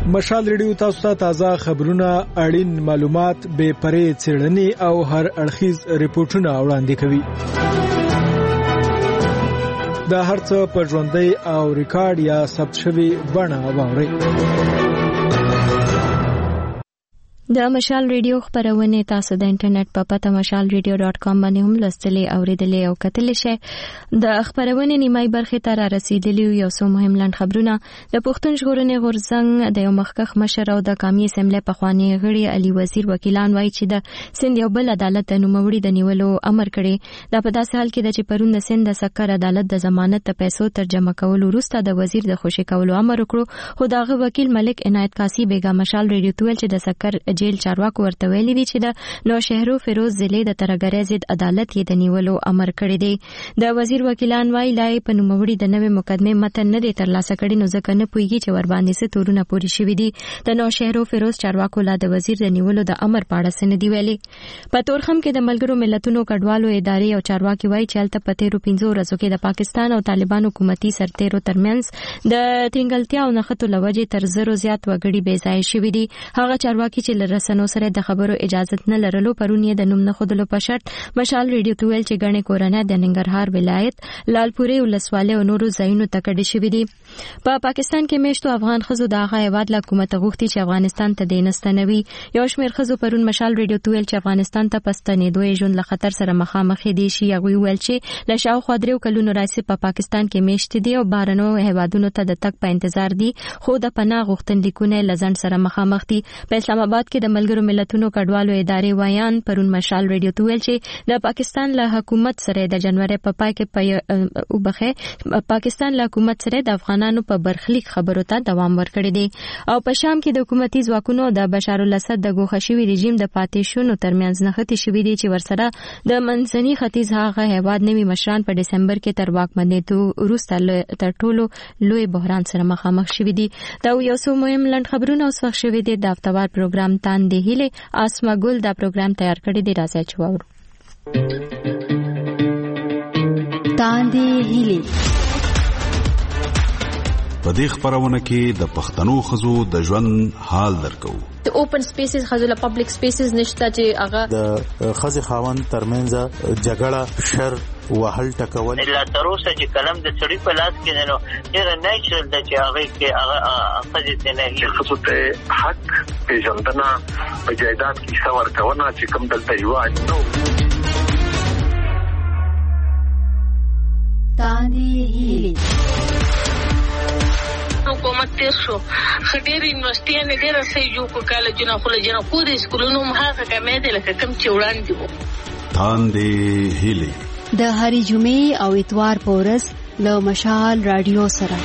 مشال ریډیو تاسو ته تازه خبرونه، اړین معلومات، بې پرې څېړنې او هر اړخیز ریپورتونه وړاندې کوي. دا هرڅه په ژوندۍ او ریکارډ یا ثبت شوی بڼه واورئ. د مشال ریډیو خبرونه تاسو د انټرنیټ په پته مشال ریډیو ډاټ کام باندې هم لوستلې او ریډلې او کتلې شئ. د خبرونه نیمای برخه ته را رسیدلی یو څو مهم لاند خبرونه. د پښتون ژغورنې غورځنګ د یو مخکښ مشر او د قومي اسمبلی پخوانی غړي علي وزیر وکیلان وایي چې د سند یو بل عدالت د نوموړي د نیولو امر کړي. دا په داسې حال کې د چې پرون د سند د سکر عدالت د ضمانت د پیسو ترجمه کولو وروسته د وزیر د خوشي کولو امر وکړو، خو دغه وکیل ملک عنایت کاسی بیگا مشال ریډیو تویل چې د سکر جیل چارواکو ورته ویلي دي چې د نوشهرو فیروز ضلع د ترګری ضد عدالت یې د نیولو امر کړی دی. د وزیر وکیلان وایي لای په نوموړي د نوې مقدمې متن نه دی ترلاسه کړی، نو ځکه نه پوهیږي چې ور باندې څه تورونه پوري شوي دي. د نوشهرو فیروز چارواکو لا د وزیر د نیولو د امر په اړه څه نه دی ویلي. په تورخم کې د ملګرو ملتونو کډوالو ادارې او چارواکي وایي چې هلته په تیرو پنځو ورځو کې د پاکستان او طالبان حکومتي سرتیرو ترمنځ د ترنګلتیا او نښتو لوجې تر زرو زیات وګړي بې ځای شوي دي. هغه چارواکي چې لرسنو سره د خبرو اجازه نه لرلو پرون یې د نوم نه خودلو په شرط مشال ریډیو تویل چې غنې کورنۍ د ننګرهار ولایت لالپورې ولسوالۍ او نورو ځایونو ته کډې شوې دي. په پاکستان کې میشتو افغان ښځو د هغه هیواد له حکومت غوښتي چې افغانستان ته د نستنوي. یو شمېر ښځو پرون مشال ریډیو تویل چې افغانستان ته پستنېدو یې ژوند له خطر سره مخامخ دي شي. هغوی ویل چې له شاوخوا دریو کلونو راهیسې په پاکستان کې میشتې دي او بهرنیو هیوادونو ته د تګ په انتظار دي، خو د پناه غوښتنلیکونه له ځنډ سره مخامخ دي. په اسلام آباد کې د ملګرو ملتونو کډوالو ادارې وایان پرون مشال ریډیو تویل چې د پاکستان له حکومت سره د جنوري په پای کې په وبخه پاکستان له حکومت سره د افغانانو په برخلیک خبرو ته دوام ورکړی دی. او په شام کې د حکومتي ځواکونو د بشار الاسد د ګوښه شوي رژیم د پاتې شونو ترمنځ نښتې شوې دي چې ورسره د منځني ختیځ هغه هیواد نوي مشران په دسمبر کې تر واکمنېدو وروسته تر ټولو لوی بحران سره مخامخ شوي دي. دا یو څو مهم لاند خبرونه اوس وخت شوي دي. د هفتوار پروګرام تاندې هیله اسما ګل دا پروګرام تیار کړی دی، راځي چې واورو. تاندې هیله په دې خبرونه کې د پښتنو خزو د ژوند حال درکو. د اوپن سپیسز خزو له پبلک سپیسز نشته چې هغه د خزي خاوند ترمنځ جګړه شر وهل ټکول لا تروسه چې کلم د سړی په لاس کې نو ډیر نیچرل د چې هغه کې هغه خزي ته نه خصوص ته حق پیژندنه په جایداد کې څور کونه چې کوم دلته یو نو تاندې هیلي حکومت تیر شو خډیر یونیورسيټي نه ډیر سې یو کو کالجونه خو له جنا خو د سکولونو مخه کمې دي لکه کم چې وړاندې وو. تاندې هیلي د هرې جمعې او اتوار په ورځ له مشال رادیو سره.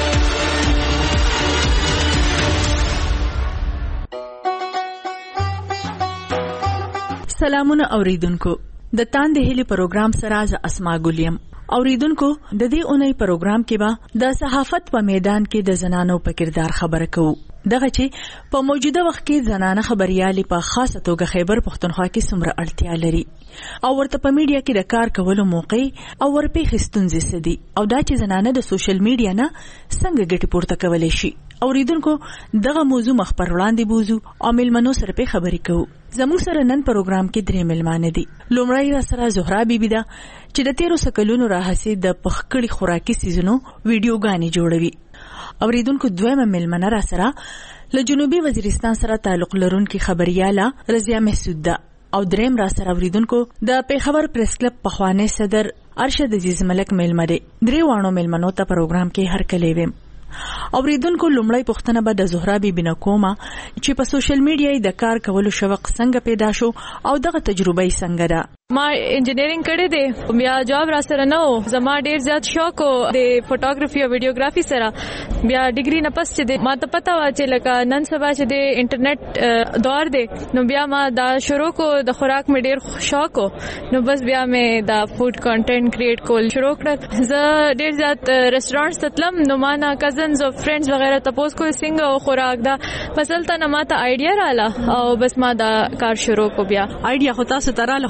سلامونه اوریدونکو، د تاندې هیلي پروګرام سره ز اسما ګلیم. اوریدونکو، د دې اونۍ پروګرام کې به د صحافت په میدان کې د زنانو په کردار خبره کوو. دغه چې په موجوده وخت کې زنانه خبريالي په خاصه توګه خیبر پښتونخوا کې څومره اړتیا لري او ورته په میډیا کې د کار کولو موقع او ورپېښې ستونزې سدي او دا چې زنانه د سوشل میډیا نه څنګه ګټه پورته کولای شي. اوریدونکو، دغه موضوع مخ پر وړاندې بوزو او ملمنو سره په خبرې کوو. زموږ سره نن پروګرام کې درې ملمانه دي. لومړی را سره زهرا بیبي ده چې د تیرو سکلونو راهسي د پخکړی خوراکي سیزونو ویډیوګانې جوړوي. اوریدونکو، دویمه ملمنه را سره له جنوبي وزیرستان سره تعلق لرونکي خبرياله رضیا محسود ده او دریم را سره اوریدونکو د پیښور پریس کلب پخوانی صدر ارشد عزیز ملک ملمه دي. درې وانو ملمنو ته پروګرام کې هر کله ویم. اوریدونکو، لومړی پوښتنه به د زهرا بیبي نه کومه چې په سوشل میډیا د کار کولو شوق څنګه پیدا شو او دغه تجربه یې څنګه ده. ما انجینرینګ کړی دی، بیا جاب را سره نه و. زما ډیر زیات شوق و د فوټوګرافي او ویډیوګرافي سره. بیا ډیګري نه پس چې ما ته پته و چې لکه نن سبا چې د انټرنیټ دور دی، نو بیا ما دا شروع کو. د خوراک مې ډیر شوق و، نو بس بیا مې دا فود کانټینټ کریټ کول شروع کړ. زه ډیر زیات ریسټورانټس ته تلم، نو ما نه کزنز او فرندز وغیرہ تاسو کو څنګه خوراک دا فصلته نه ما ته آیډیا رااله او بس ما دا کار شروع کو. بیا آیډیا خو تاسو ته رااله، خو تاسو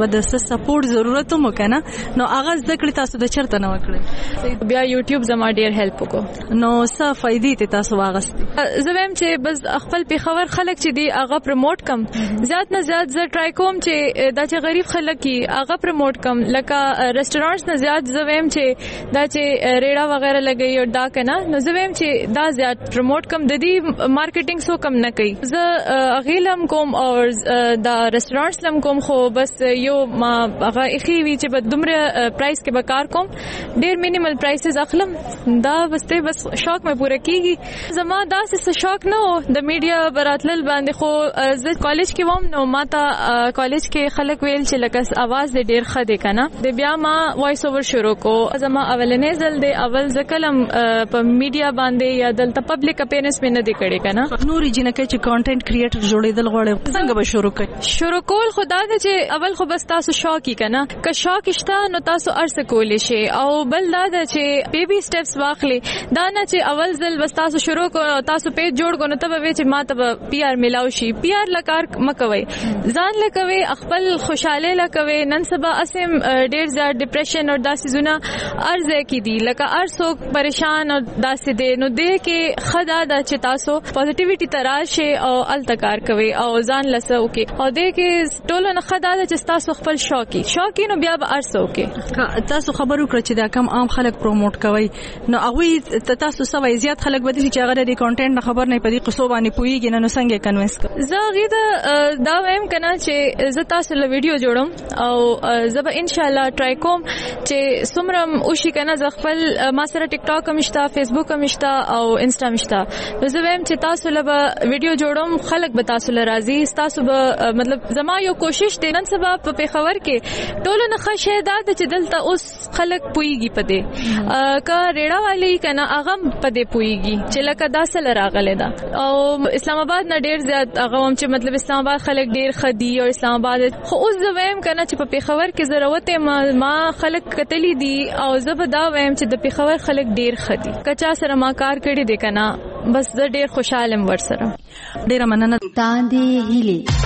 به د سپورټ ضرورت مو کنه نو هغه ذکر تاسو د چرته نه وکړي بیا یوټیوب زما ډیر هیلپ وکړو نو څه فائدې ته تاسو واغستې زه ویم چې بس خپل په خبر خلک چې دی هغه پروموټ کم زیات نه زیات زه ټرای کوم چې دا چې غریب خلک کی هغه پروموټ کم لکه ریسټورانټس نه زیات زه ویم چې دا چې ریړا وغیرہ لګي او دا کنه نو زه ویم چې دا زیات پروموټ کم د دې مارکیټینګ سو کم نه کوي زه غیلم کوم او دا ریسټورانټس لم کوم خو بس یو ما هغه اخی وی چې په دومره پرایس کې به کار کوم ډیر مینیمل پرایسز اخلم دا بسته بس شوق مې پوره کیږي زما دا څه شوق نه و د میډیا براتل باندې خو زه کالج کې وم نو ماته کالج کې خلک ویل چې لکه आवाज دې ډیر ښه دی کنه د بیا ما وایس اوور شروع کو زما اولنې ځل دی اول ځکلم په میډیا باندې یا دلته پبلک اپیرنس مې نه دی کړی کنه نورې جنکه چې کانټینټ کریټر جوړېدل غواړي څنګه به شروع کړئ شروع کول خدا دې چې اول خو بس تاسو شوق کنا که شوق شته نو تاسو ارڅ کولی شي او بل دا چې بیبي سټیپس واخلي دا نه چې اول ځل بس تاسو شروع کو تاسو پیج جوړ کو نو ته به چې ما ته پی آر ملاو شي پی آر لکار مکوي ځان لکوي خپل خوشاله لکوي نن سبا اسم ډیر زیات ډیپریشن او داسې زونه ارزه کې دي لکه ارڅو پریشان او داسې دي نو دې کې خدا دا چې تاسو پوزټیویټي تراشه او التکار کوي او ځان لسه وکي او دې کې ټول نه خدا دا چې تاسو خپل شوقي شوقي نو بیا به ارڅو کې تاسو خبرو کړ چې دا کم عام خلک پروموټ کوي نو هغه تاسو سوي زیات خلک به چې هغه د کانټینټ نه خبر نه پدې قصو باندې پويږي نو څنګه کنوینس کوي زه غیدا دا وایم کنه چې زه تاسو له ویډیو جوړم او زه به ان شاء الله ټرای کوم چې سمرم او شي کنه ز خپل ما سره ټیک ټاک مشتا فیسبوک مشتا او انسټا مشتا زه وایم چې تاسو له ویډیو جوړم خلک به تاسو له راضي تاسو به مطلب زما یو کوشش دی نن سبا په خبر کې ټولو نه خشه دا چې دلته اوس خلک پويږي پدې کا ریړا والی کنه اغه پدې پويږي چې لکه داسل راغله دا او اسلام آباد نه ډیر زیات اغه هم چې مطلب اسلام آباد خلک ډیر خدي او اسلام آباد خو اوس زه وایم کنه چې په پیښور کې ضرورت ما, ما خلک کتلی دي او زه به دا وایم چې د پیښور خلک ډیر خدي کچا سره ما کار کړی دی کنه بس زه ډیر خوشاله ام ور سره ډیر مننه تاندې هیلي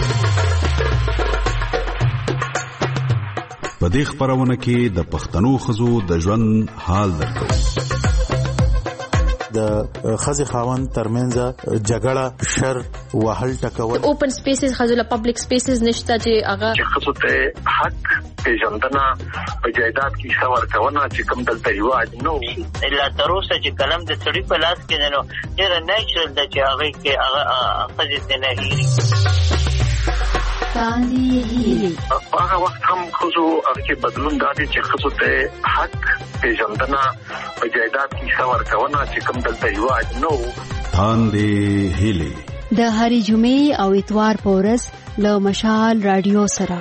په دې خبرونه کې د پښتنو خزو د ژوند حال درکو د خزي خاوند ترمنځ جګړه شر وهل ټکول اوپن سپیسز خزو له پبلک سپیسز نشته چې هغه خزو ته حق پیژندنه په جایداد کې څور کونه چې کوم دلته یواج نو الا تر اوسه چې کلم د سړي په لاس کې نه نو ډیر نیچرل د چې هغه کې هغه خزي نه هیري هغه وخت هم خزو هغه بدلون دادی چې خزو ته حق پیژندنه په جایداد کې څور کونه چې کوم دلته یواج نو تاندې هیلي د هری جمعې او اتوار په ورځ له مشال رادیو سره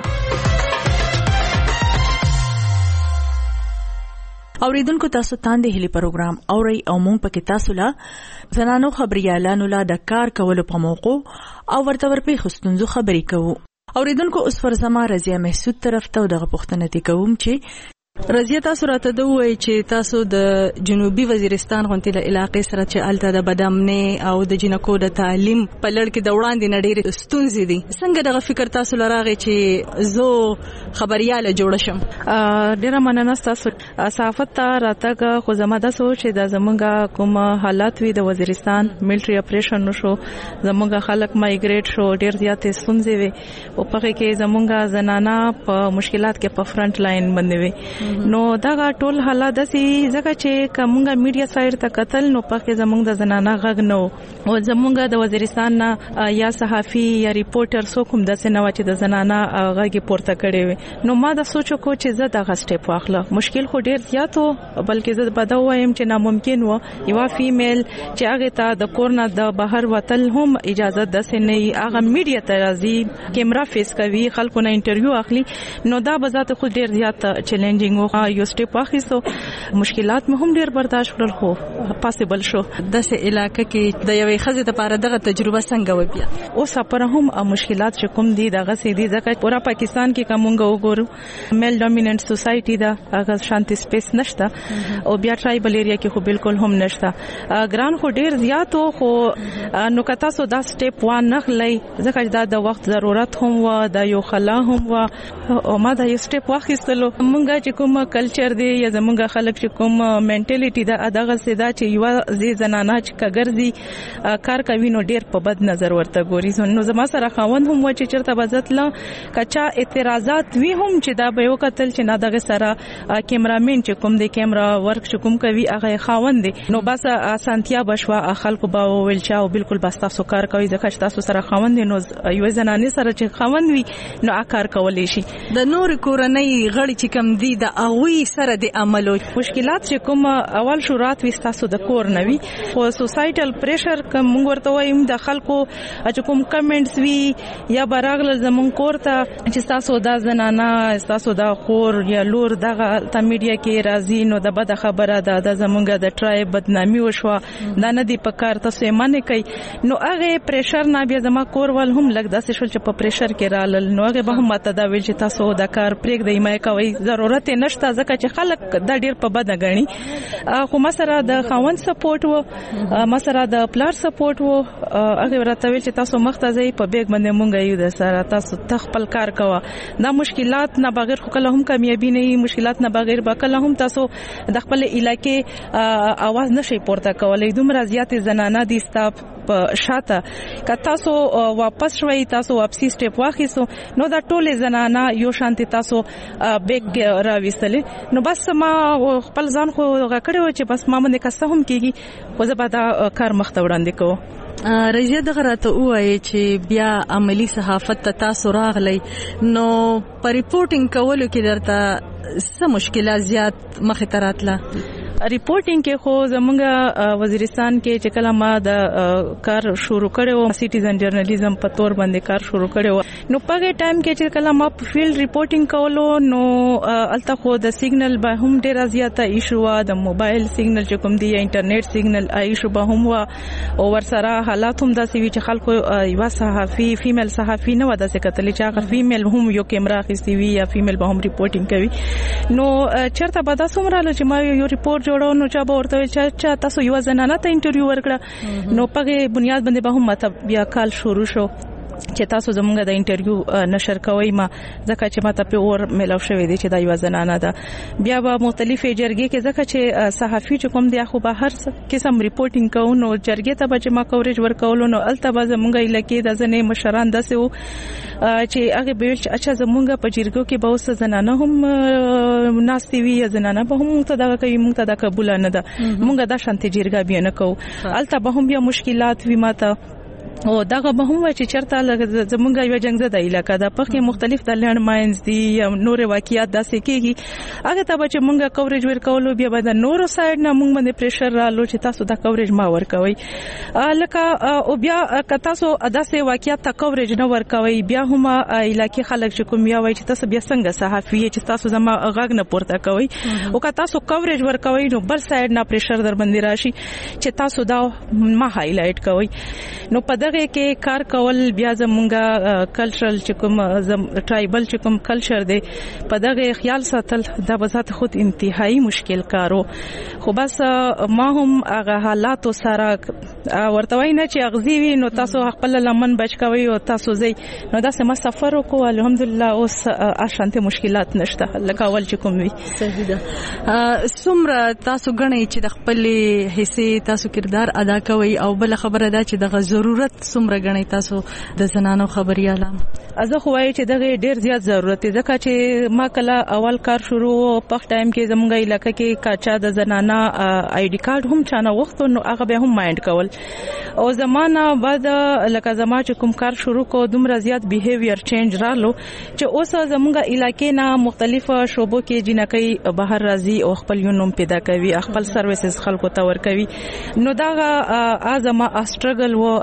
اوریدونکو تاسو تاندې هلي پروګرام اوري او مونږ پکې تاسو لا زنانو خبريالانو لا د کار کولو په موقع او ورته ورپی خستونزو خبري کوو اوریدونکو اوس فرزما رضیا محسود طرف ته دغه پوښتنه تی کوم چې رضیا تاسو راته دوی چې تاسو د جنوبي وزیرستان غونټه علاقې سره چې الته د بدامنه او د جنکو د تعلیم په لړ کې د وړاندې نډېر ستونزې دي څنګه دغه فکر تاسو لراغی چې زه خبرياله جوړ شم ډیره مننه تاسو صحافت ته راتګ خو زما د سوچ د زمونږه کوم حالات وي د وزیرستان ملټری اپریشن نشو زمونږه خلک مایګریټ شو ډیر زیات ستونزې وي او په کې زمونږه زنانه په مشکلات کې په فرنٹ لاین باندې وي نو دا ټول حالات دسي ځکه چې کومه میډیا سایډ ته قتل نو په کې زمونږ د زنانه غږ نو او زمونږ د وزیرستان نه یا صحافي یا ریپورټر سو کوم داسې نو چې د زنانه غږ پورته کړي وي نو ما د سوچو کو چې زه د غسټپ واخله مشکل خو ډیر زیات وو بلکې زه په دا وایم چې ناممکن و یو فیمیل چې هغه ته د کورنا د بهر وتل هم اجازه دسه نه هغه میډیا ته راځي کیمرا فیس کوي خلکو نه انټرویو اخلي نو دا به ذات خو ډیر زیات چیلنجینګ ریپورټینګ یو سټیپ واخیستو مشکلات مې هم ډیر برداشت کړل خو پاسبل شو د سه علاقې کې د یوې خزې لپاره دغه تجربه څنګه و بیا اوس پر هم مشکلات چې کوم دي دغه سې دي ځکه پورا پاکستان کې کومګه وګورو میل ډومیننٹ سوسایټي دا هغه شانتي سپیس نشته او بیا ټرایبل ایریا کې خو بالکل هم نشته ګران خو ډیر زیات خو نو کتا سو دا سټیپ وان نخلې ځکه دا د وخت ضرورت هم و د یو خلا هم و او ما دا یو سټیپ واخیستلو مونږه چې کوم کلچر دی یا زمونږ خلک چې کوم منټالیټي دا دغه سدا چې یو زی زنانه چې کګرځي کار کوي نو ډیر په بد نظر ورته ګوري نو زما سره خاوند هم و چې چرته بزتله کچا اعتراضات وی هم چې دا به یو قتل چې نه دغه سره کیمرامین چې کوم دی کیمرا ورک چې کوم کوي هغه خاوند دی نو بس اسانتیا بشوا خلکو به ویل چا او بالکل بس تاسو کار کوي ځکه تاسو سره خاوند نو یو زنانه سره چې خاوند وي نو اکار کولې شي د نور کورنۍ غړي چې کم دي د اغوي سره د عملو مشکلات چې کوم اول شروعات وي تاسو د کور نوي خو سوسایټل پریشر کوم ورته وایم د خلکو چې کوم کمنټس وی یا براغله زمون کور ته چې تاسو د زنانه تاسو د خور یا لور دغه د میډیا کې راځي نو د بد خبره ده د زمونږ د ټرایب بدنامي وشوه دا نه دی په کار تاسو یې معنی کوي نو هغه پریشر نه بیا زما کور ول هم لګ داسې شول چې په پریشر کې رالل نو هغه به هم ماته دا ویل چې تاسو د کار پریک دی مې کوي ضرورت نشته ځکه چې خلک دا ډیر په بد غني خو مسره د خاوند سپورټ وو مسره د پلار سپورټ وو هغه ورته ویل چې تاسو مختازي په بیگ باندې مونږ یو د سره تاسو تخپل کار کوه دا مشکلات نه بغیر خو کله هم کامیابی نه مشکلات نه بغیر با کله هم تاسو د خپل علاقې आवाज نشي پورته کولای دومره زیات زنانه دي ستاپ شاته که تاسو واپس شوي تاسو واپسی سټیپ واخیسو نو دا ټول زنانه یو شانتي تاسو بیگ راويستلې نو بس ما خپل ځان خو غکړې و چې بس ما باندې کسه هم کیږي خو زه به دا کار مخ ته وړاندې کوم رضیه دغه راته وایي چې بیا عملی صحافت ته تاسو راغلی نو په ریپورټینګ کولو کې درته څه مشکلات زیات مخې ته راتله ریپورټینګ کې خو زمونږ وزیرستان کې چې کله ما د کار شروع کړو سټیزن جرنالیزم په تور باندې کار شروع کړو نو په هغه ټایم کې چې کله ما په فیلډ ریپورټینګ کولو نو الته خو د سیګنل به هم ډیر زیاته ایشو وا د موبایل سیګنل چې کوم دی یا انټرنیټ سیګنل ایشو به هم وا او ورسره حالات هم داسې وی چې خلکو یو صحافي فیمیل صحافي نه ودا څه کتل چې هغه فیمیل هم یو کیمرا اخیستی وی یا فیمیل به هم ریپورټینګ کوي نو چرته به تاسو مراله چې ما یو ریپورټ جوړو نو چا به ورته چې تاسو یو زنانه ته انټرویو ورکړه نو په بنیاد باندې به هم ماته بیا کال شروع شو چې تاسو زموږ د انټرویو نشر کوي ما ځکه چې ماته په اور ملاو شوې دي چې دا یو زنانه ده بیا به مختلفې جرګې کې ځکه چې صحافي چې کوم دی خو به هر قسم ریپورټینګ کوو نو جرګې ته به چې ما کوریج ورکول نو الته به زموږ علاقې د ځنې مشران داسې وو چې هغه به چې اچھا زموږ په جرګو کې به اوس زنانه هم ناستي وي یا زنانه به هم ته دا کوي موږ ته دا قبول نه ده موږ دا شانتي جرګه بیا نه کوو الته به هم بیا مشکلات وي ماته او داغه به هم چې چرته زمونږ یو جنگ زده علاقہ ده په مختلف د لند ماینز دي یا نور واقعیات داسې کېږي هغه ته به چې مونږه کوریج ورکولو بیا به د نورو سایډ نه مونږ باندې پریشر رالو چې تاسو دا کوریج ما ورکوي لکه او بیا که تاسو داسې واقعیات ته کوریج نه ورکوي بیا هم علاقې خلک چې کوم یا وای چې تاسو بیا څنګه صحافي چې تاسو زما غږ نه پورته کوي او که تاسو کوریج ورکوي نو بل سایډ نه پریشر در باندې راشي چې تاسو دا ما هایلایټ کوي نو په دغه کې کار کول بیا زمونږه کلچرل چې کوم ټرایبل چې کوم کلچر دی په دغه خیال ساتل د بذات خود انتهایی مشکل کارو خو بس ما هم هغه حالات سره ورته وای نه چې اغزي وي نو تاسو خپل لمن بچ کوي او تاسو زی نو دا سم سفر وکړو الحمدلله اوس اشانته مشکلات نشته لکه اول چې کوم وي صحیح ده سمره تاسو غنئ چې د خپل حصے تاسو کردار ادا کوي او بل خبره ده چې د ضرورت څومره غنئ تاسو د زنانو خبرياله ازه خو وایي چې دغه ډیر زیات ضرورت دی ځکه چې ما کله اول کار شروع په ټایم کې زموږ علاقې کې کاچا د زنانه آی ډی کارت هم چانه وخت نو هغه به هم مایند کول او زمانہ بعد لکه زما چې کوم کار شروع کو دومره زیات بیهیویر چینج رالو چې اوس زموږ علاقې نه مختلفه شوبو کې جنکې بهر راځي او خپل یونوم پیدا کوي خپل سرویسز خلکو ته ور کوي نو دا ازما استرګل و ازما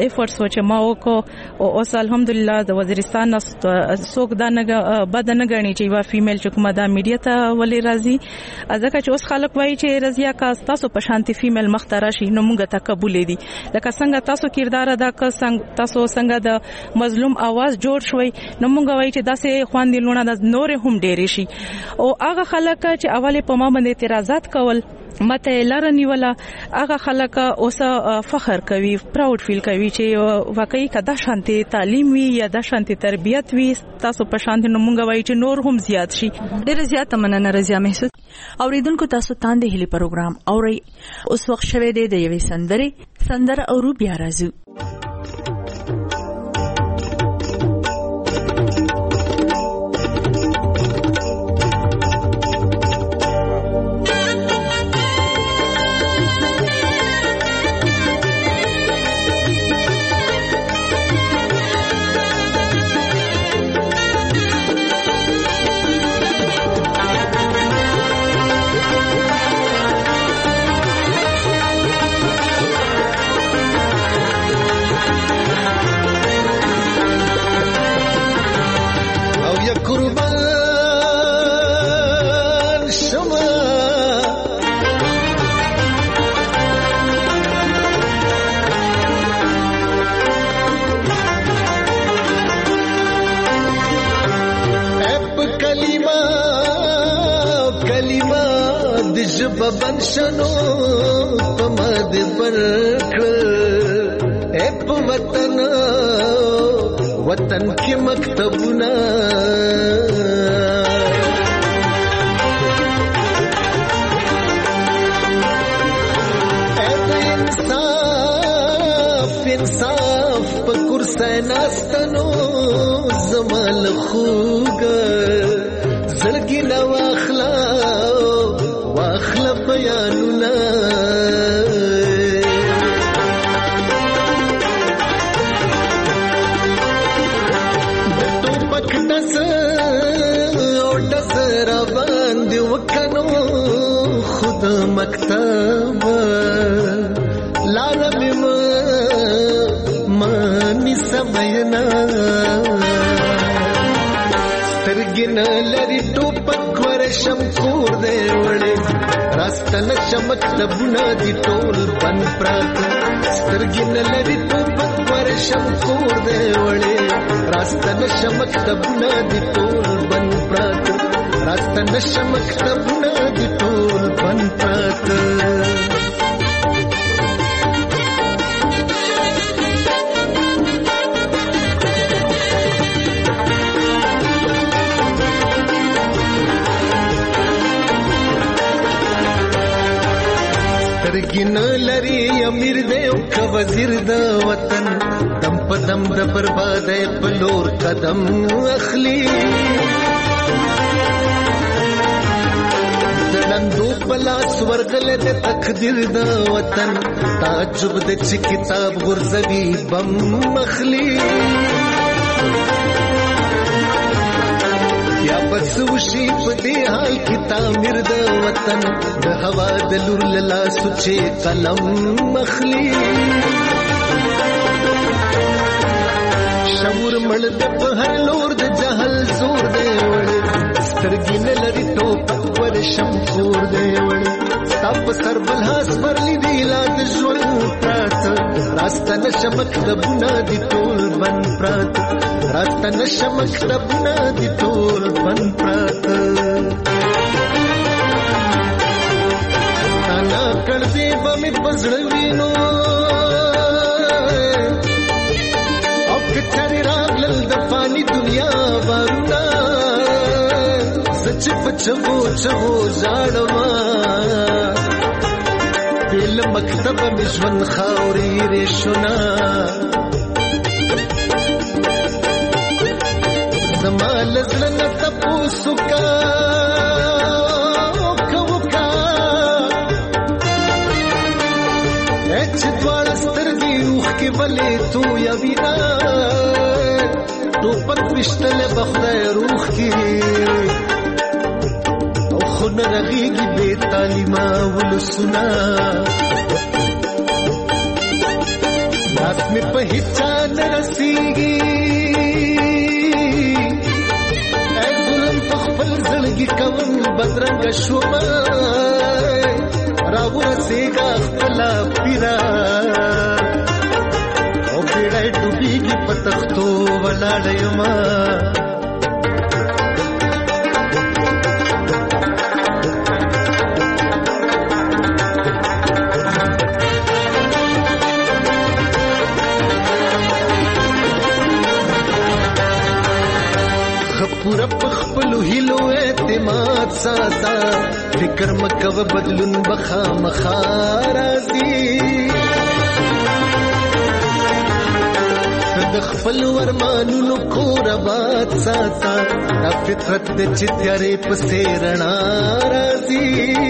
ایفورټس چې ما وکړو او اوس الحمدلله د وزیرستان نه څوک دا نه بد نه غني چې یو فیمیل چې کومه د میډیا ته ولې راځي ځکه چې اوس خلک وایي چې رضیا کا تاسو په شانتي فیمیل مختاره شي نو موږ ته قبول دي لکه څنګه تاسو کردار ادا کړ څنګه تاسو څنګه د مظلوم आवाज جوړ شوي نو موږ وایي چې داسې خواندې لونه د نور هم ډېر شي او هغه خلک چې اوله په ما باندې اعتراضات کول مته لارنی ولا هغه خلک اوس فخر کوي پراود فیل کوي چې واقعي کدا شانتي تعلیم وي یا د شانتي تربيت وي تاسو په شانتي نو مونږ وایي چې نور هم زیات شي ډېر زیات مننه رضیا محسود اوریدونکو تاسو تاندې هلي پروګرام اوري اوس وخت شوه دی د یوې سندرې سندر او بیا راځو ببن شنو پمد برکل اپ وطن وطن کی مکتبنا اپ انصاف انصاف پکر سیناستنو زمال خوگ زلگی نواخلا واخلا بیانونا دتو پک دس او دس رابان دی وکنو خود مکتب لارا بیم مانی سمینا سترگن لری تو پک ورشم کور دے وڑے راستن شمک دبنا دی ټول بن پرات سترګین لري تو پک ورشم کور دے وړې راستن شمک دبنا دی ټول بن پرات راستن شمک دبنا دی ټول بن پرات سترګین لري امیر دې او کا وزیر د وطن دم په دم د بربادۍ په لور قدم اخلي دلندو پلاس ورغله د تقدیر د وطن تعجب د چې کتاب غرزوي بم مخلي یا بس وشي په دې حال کې تعمیر د وطن د هوا د لور لاله سوچې قلم مخلي شعور مړ د په هر لور د جهل زور دی وړ سترګې نه لري ټوپ ورشم کور دی وړ تاپ سر بلهاس ورلی دی لاد ژوند پرات راستن شمک د بنا دی ټول بن پرات راستن شمک د بنا دی ټول بن پرات انا کړ دې بمې پزړوینو او کچري راغلل د فانی دنیا ورنا سچ پچو چو زړما دل مکتب مشون خاوري رشنا زمال زلن تپوسو کا کوکا اچ دوال سترګي روح کې ولې تو یا وینا تو پک وشتل بخدای روح کې او خن رغيږي بے تعلیمه ول سنا لاس می په هیچا نه رسیږي اے ظلم په خپل زړګي کوم بدرنګ شوم راو رسېږه خپل پیرا او پیړای ډوبېږي په تختو ولاړ یم پورا پخپلو هیلو اعتماد ساتا فکر مکو بدلون بخا مخارازی د خپل ورمانونو کور آباد ساتا دا فطرت د چتیارې په سیرنا راځي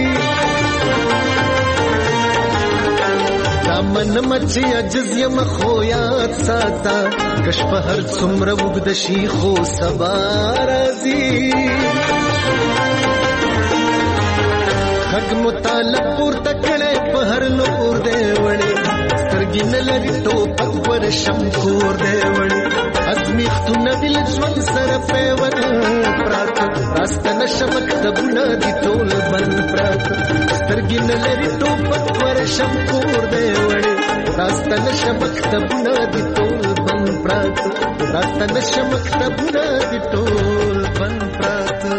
من مچی عجز یم خو یاد ساتا کشف هر څومره وګد شي خو سبا راځي حق مطالب پورته کړي په هر نور دی وړي سترګې نه لري ټوپک ور شم کور دی وړي ازمیختونه دل ژوند سره پیوند پراته راست نشه مکتبونه دي ټول بند پراته سترګې نه لري ټوپک ور شم کور دی وړي راست نشه مکتبونه دي ټول بند پراته راست نشه مکتبونه دي ټول بند پراته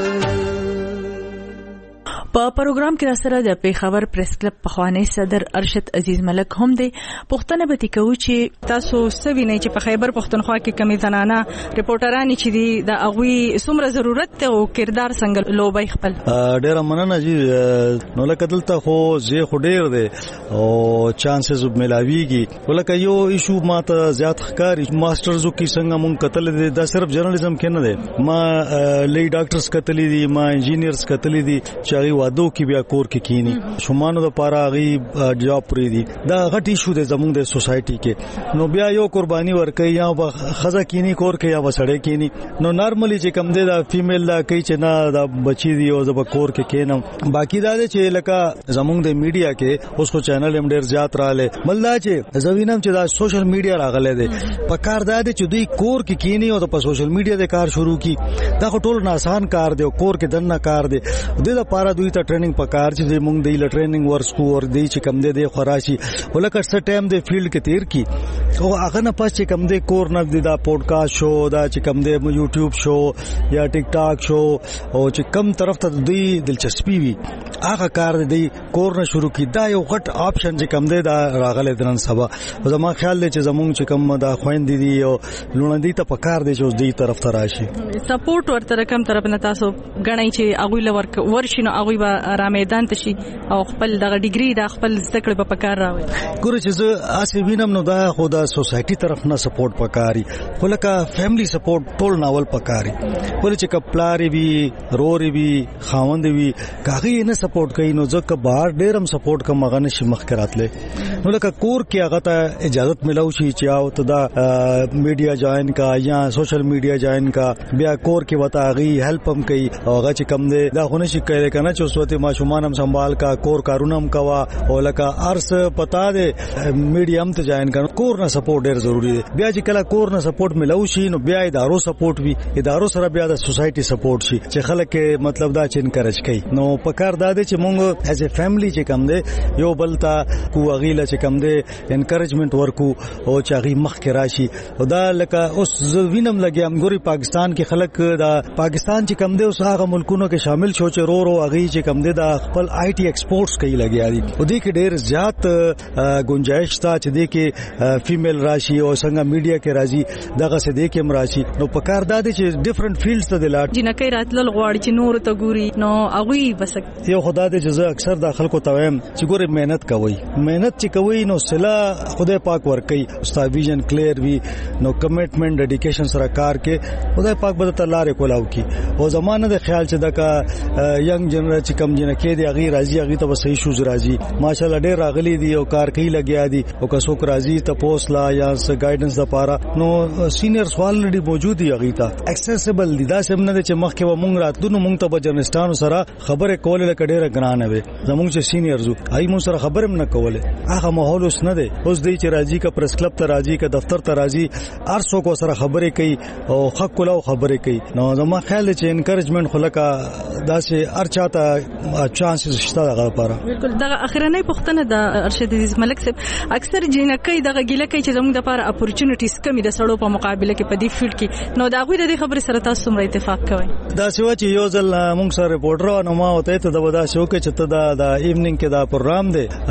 په پروګرام کې سره د پیښور پریس کلب پخوانی صدر ارشد عزیز ملک هم دی پښتنه به تکو چې تاسو سوي نه چې په خیبر پښتونخوا کې کمی زنانه ریپورټرانی چې دی د اغوي څومره ضرورت ته او کردار څنګه لوبي خپل ډیر مننه جی نو لکه دلته خو زه خو ډیر دی او چانسز ملاویږي ولکه یو ایشو ماته زیات ښکاری ماسترزو کې څنګه مونږ کتل دي دا صرف جرنالیزم کې نه دی ما لې ډاکټرز کتل دي ما انجینیرز کتل دي چې وادو کې بیا کور کې کینی شومانو د پاره غي جاب پری دي دا غټي شو د زمونږ د سوسايټي کې نو بیا یو قرباني ورکي یا خزه کینی کور کې یا وسړې کینی نو نارملی چې کم دی دا فیمیل دا کوي چې نه دا بچی دی او زب کور کې کینم باقی دا چې لکه زمونږ د میډیا کې اوس کو چینل هم ډیر زیات رااله ملدا چې زوینم چې دا سوشل میډیا راغله دي په کار دا چې دوی کور کې کینی او په سوشل میډیا د کار شروع کی دا ټول آسان کار دی کور کې دنه کار دی د لپاره دوی ته ټریننګ پکار چې موږ د ل ټریننګ ورسکو اور دی چې کم دی د خراشي ولکه څه ټایم د فیلډ کې تیر کی او هغه نه پس چې کم دی کور نه دی دا پودکاسټ شو دا چې کم دی یوټیوب شو یا ټیک ټاک شو او چې کم طرف ته دوی دلچسپي وي هغه کار دی کور نه شروع کی دا یو غټ آپشن چې کم دی دا راغله درن سبا زما خیال دی چې زمونږ چې کم دا خويندې دي او لونه دي ته پکار دی چې اوس دی طرف ته راشي سپورټ ورته رقم طرف نه تاسو غنئ چې اغوی لور ورشنو اغوی به را میدان ته شي او خپل دغه ډیګري د خپل زده په پکار راوي ګور چې زه اسی وینم نو دا خدا سوسايټي طرف نه سپورټ پکاري ولکه فیملی سپورټ ټول ناول پکاري ول چې کپلاري وي روري وي خاوند وي کاغي نه سپورټ کوي نو ځکه بهر ډیرم سپورټ کوم غنه شي مخکراتله نو لکه کور کې هغه ته اجازه ملو شي چې او ته دا میډیا جوائن کا یا سوشل میډیا جوائن کا بیا کور کې وتا غي هیلپ هم کوي او هغه چې کم دی دا خونه شي کوي کنه چې اوسوته ما شومان هم سنبال کا کور کارونم کوا او لکه ارس پتا دے میډیم ته جوائن کړه کور نه سپورټ ډیر ضروری دی بیا چې کله کور نه سپورټ ملو شي نو بیا ادارو سپورټ وی ادارو سره بیا د سوسايټي سپورټ شي چې خلک مطلب دا چې انکریج کوي نو پکار دا دی چې مونږ ایز ا فیملی چې کم دی یو بلتا کو اغیله چې کم دی انکریجمنت ورکو او چې اغي مخ کې راشي او دا لکه اوس وینم لګي امګوري پاکستان کې خلک دا پاکستان چې کم دی اوس هغه ملکونو کې شامل شو چې رو رو اغي چې کم دی دا خپل آی ټي ایکسپورټس کوي لګیا دي او دې کې ډېر زیات گنجائش تا چې دې کې فیمیل راشي او څنګه میډیا کې راځي دغه څه دې کې مراشي نو پکار دا دي چې ډیفرنٹ فیلډز ته دلات جنکه راتل غواړي چې نور ته ګوري نو اغوي بس یو خدای دې جزا اکثر داخل کو تویم چې ګوري مهنت کوي مهنت چې کوي نو صلا خدای پاک ور کوي استاد ویژن کلیر وی نو کمټمنټ ډیډیکیشن سره کار کې خدای پاک به تعالی لارې کولاو کی او زمانه د خیال چې دغه ینګ جنریشن چې کم جنکه دی اغي راځي اغي ته صحیح شوز راځي ماشاءالله ډېر راغلي دي او کار کوي لګیا دي او که څوک راځي ته پوسلا یا س ګایډنس د پاره نو سینیئر سوال لري موجود دي اغي ته اکسیسیبل دي دا سم نه چې مخکې و مونږ راتلو نو مونږ ته به جرنالستانو سره خبره کوله لکه ډېر ګرانه وي زمونږ چې سینیئرز هاي مو سره خبرم نه کوله دغه ماحول اوس نه دی. اوس دی چې راځي کا پریس کلب ته راځي کا دفتر ته راځي هر څوک سره خبرې کوي او حق کولو خبرې کوي. نو زما خیال دی چې انکریجمنت خلکا داسې هر چاته چانسز شته دغه لپاره. بالکل دغه اخرنۍ پوښتنه د ارشد عزیز ملک صاحب اکثر جنکې دغه ګیله کوي چې زموږ د لپاره اپورچونټیز کمی د سړو په مقابله کې په دې فیلډ کې. نو دا غوي د دې خبرې سره تاسو څومره اتفاق کوئ؟ دا څه چې یو ځل موږ سره ریپورټر نو ما وته ته د ودا شو کې چې ته دا د ایوننګ کې دا پروګرام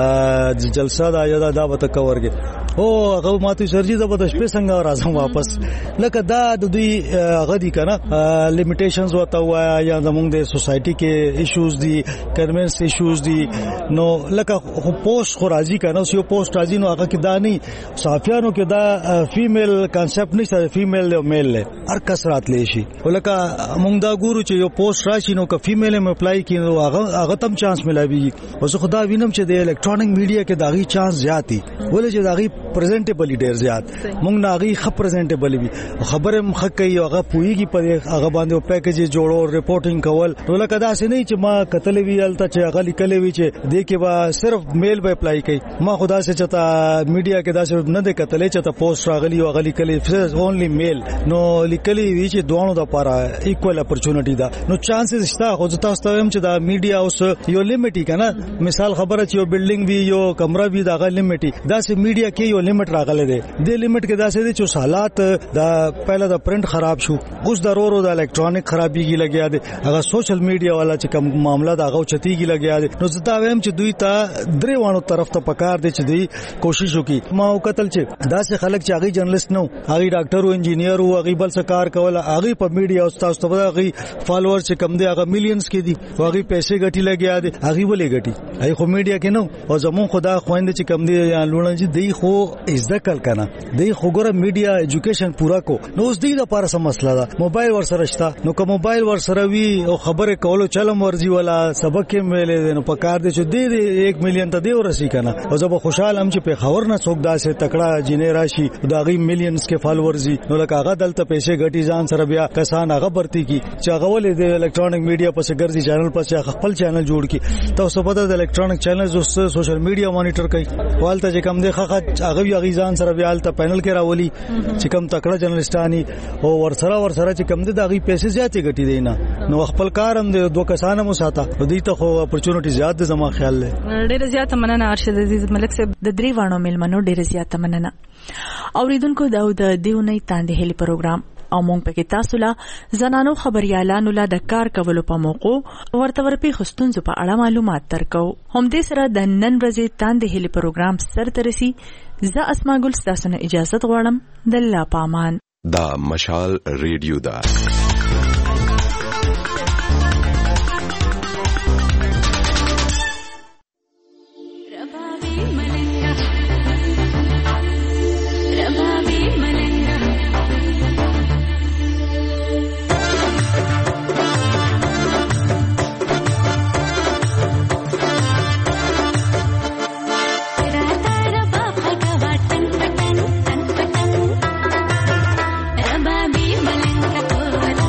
دی جلسه دا یا دا به تکورګي او هغه ماته سرجی د بده شپې څنګه راځم واپس لکه دا د دوی غدي کنه لیمیټیشنز وته وایا یا زموږ د سوسايټي کې ایشوز دي کنوینس ایشوز دي نو لکه پوسټ خو راځي کنه یو پوسټ راځي نو هغه کې دا نه صحافیانو کې دا فیمیل کانسپټ نشته فیمیل او میل له هر کس راتلی شي ولکه موږ دا ګورو چې یو پوسټ راشي نو که فیمیل هم اپلای کړي نو هغه هغه تم چانس ملایوي. اوس خدا وینم چې د الکترونیک میډیا کې داغي چانس زیاتی ولې چې داغي پریزنټیبل ډیر زیات موږ ناغي خپ پریزنټیبل وي خبره مخ کوي هغه پويږي په هغه باندې پیکیج جوړو ریپورټینګ کول نو لکه دا څه نه چې ما کتلې وی الته چې هغه لیکلې وی چې دې کې با صرف میل به اپلای کوي ما خدا سے چتا میډیا کې دا صرف نه د کتلې چې ته پوسټ راغلی او هغه لیکلې اونلی میل نو لیکلې وی چې دوه د لپاره ایکوال اپورچونټی دا نو چانسز شته خو تاسو ته هم چې دا میډیا اوس یو لیمټی کنه مثال خبره چې یو بلډینګ وی یو کمره وی دا غل لیمټی دا سه میډیا کې یو لیمټ راغله دی د لیمټ کې دا سه دي چې حالات دا پهله دا پرنٹ خراب شو اوس ضرورو دا الکترونیک خرابيږي لګیا دي هغه سوشل میډیا والا چې کوم معاملہ دا غو چتیږي لګیا دي نو زتا ویم چې دوی ته درې وانو طرف ته پکار دي چې دوی کوشش وکړي ما وکتل چې دا سه خلک چې هغه جرنالست نو هغه ډاکټر او انجینیر او هغه بل څه کار کول هغه په میډیا او تاسو ته هغه فالوور چې کم دي هغه میلیونز کې دي هغه پیسې ګټي لګیا دي هغه ولې ګټي هغه خو میډیا کې نو او زمون خدا خويند چې کم دي یا لونه چې دی خو عزت کل کنه دی خو ګره میډیا ایجوکیشن پورا کو نو اوس دی د پاره سم مسله ده موبایل ور سره شته نو که موبایل ور سره وی او خبره کولو چلم ورزي ولا سبق کې ویلې نو پکار دي چې دی دی یک میلیون ته دی ورسي کنه او زه به خوشاله هم چې په خبر نه څوک داسې تکړه جنې راشي داغي میلیونز کې فالوورز نو لکه هغه دلته پیسې ګټي ځان سره بیا کسان هغه برتي کی چې هغه ولې د الکترونیک میډیا پس ګرځي چینل پس خپل چینل جوړ کی تاسو په د الکترونیک چینلز او سوشل میډیا مانیټر کوي والته چې کم دی خخه هغه یو غیزان سره بیا الته پینل کې راولي چې کم تکړه جرنالستاني او ورسره ورسره چې کم دی دغه پیسې زیاتې ګټي دی نه نو خپل کار هم د دوه کسانو مو ساته دوی ته خو اپورچونټی زیات د زما خیال له ډیر زیات مننه ارشد عزیز ملک صاحب د درې وانو ملمنو ډیر زیات مننه اوریدونکو دا د دیونی تاندې هلي پروګرام او مونږ پکې تاسو لا زنانو خبريالانو لا د کار کولو په موقع ورته ورپی خستونزو په اړه معلومات ترکو هم دې سره د نن ورځې تاندې هلي پروګرام سر ترسي زه اسما ګل تاسو نه اجازه غواړم د الله پامان دا مشال ریډیو دا Bye.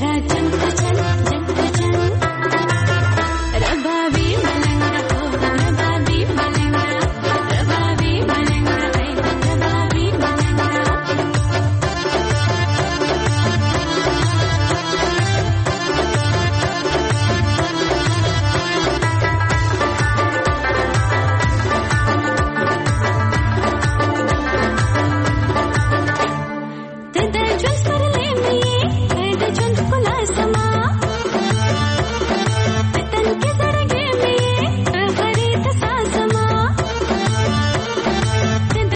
रात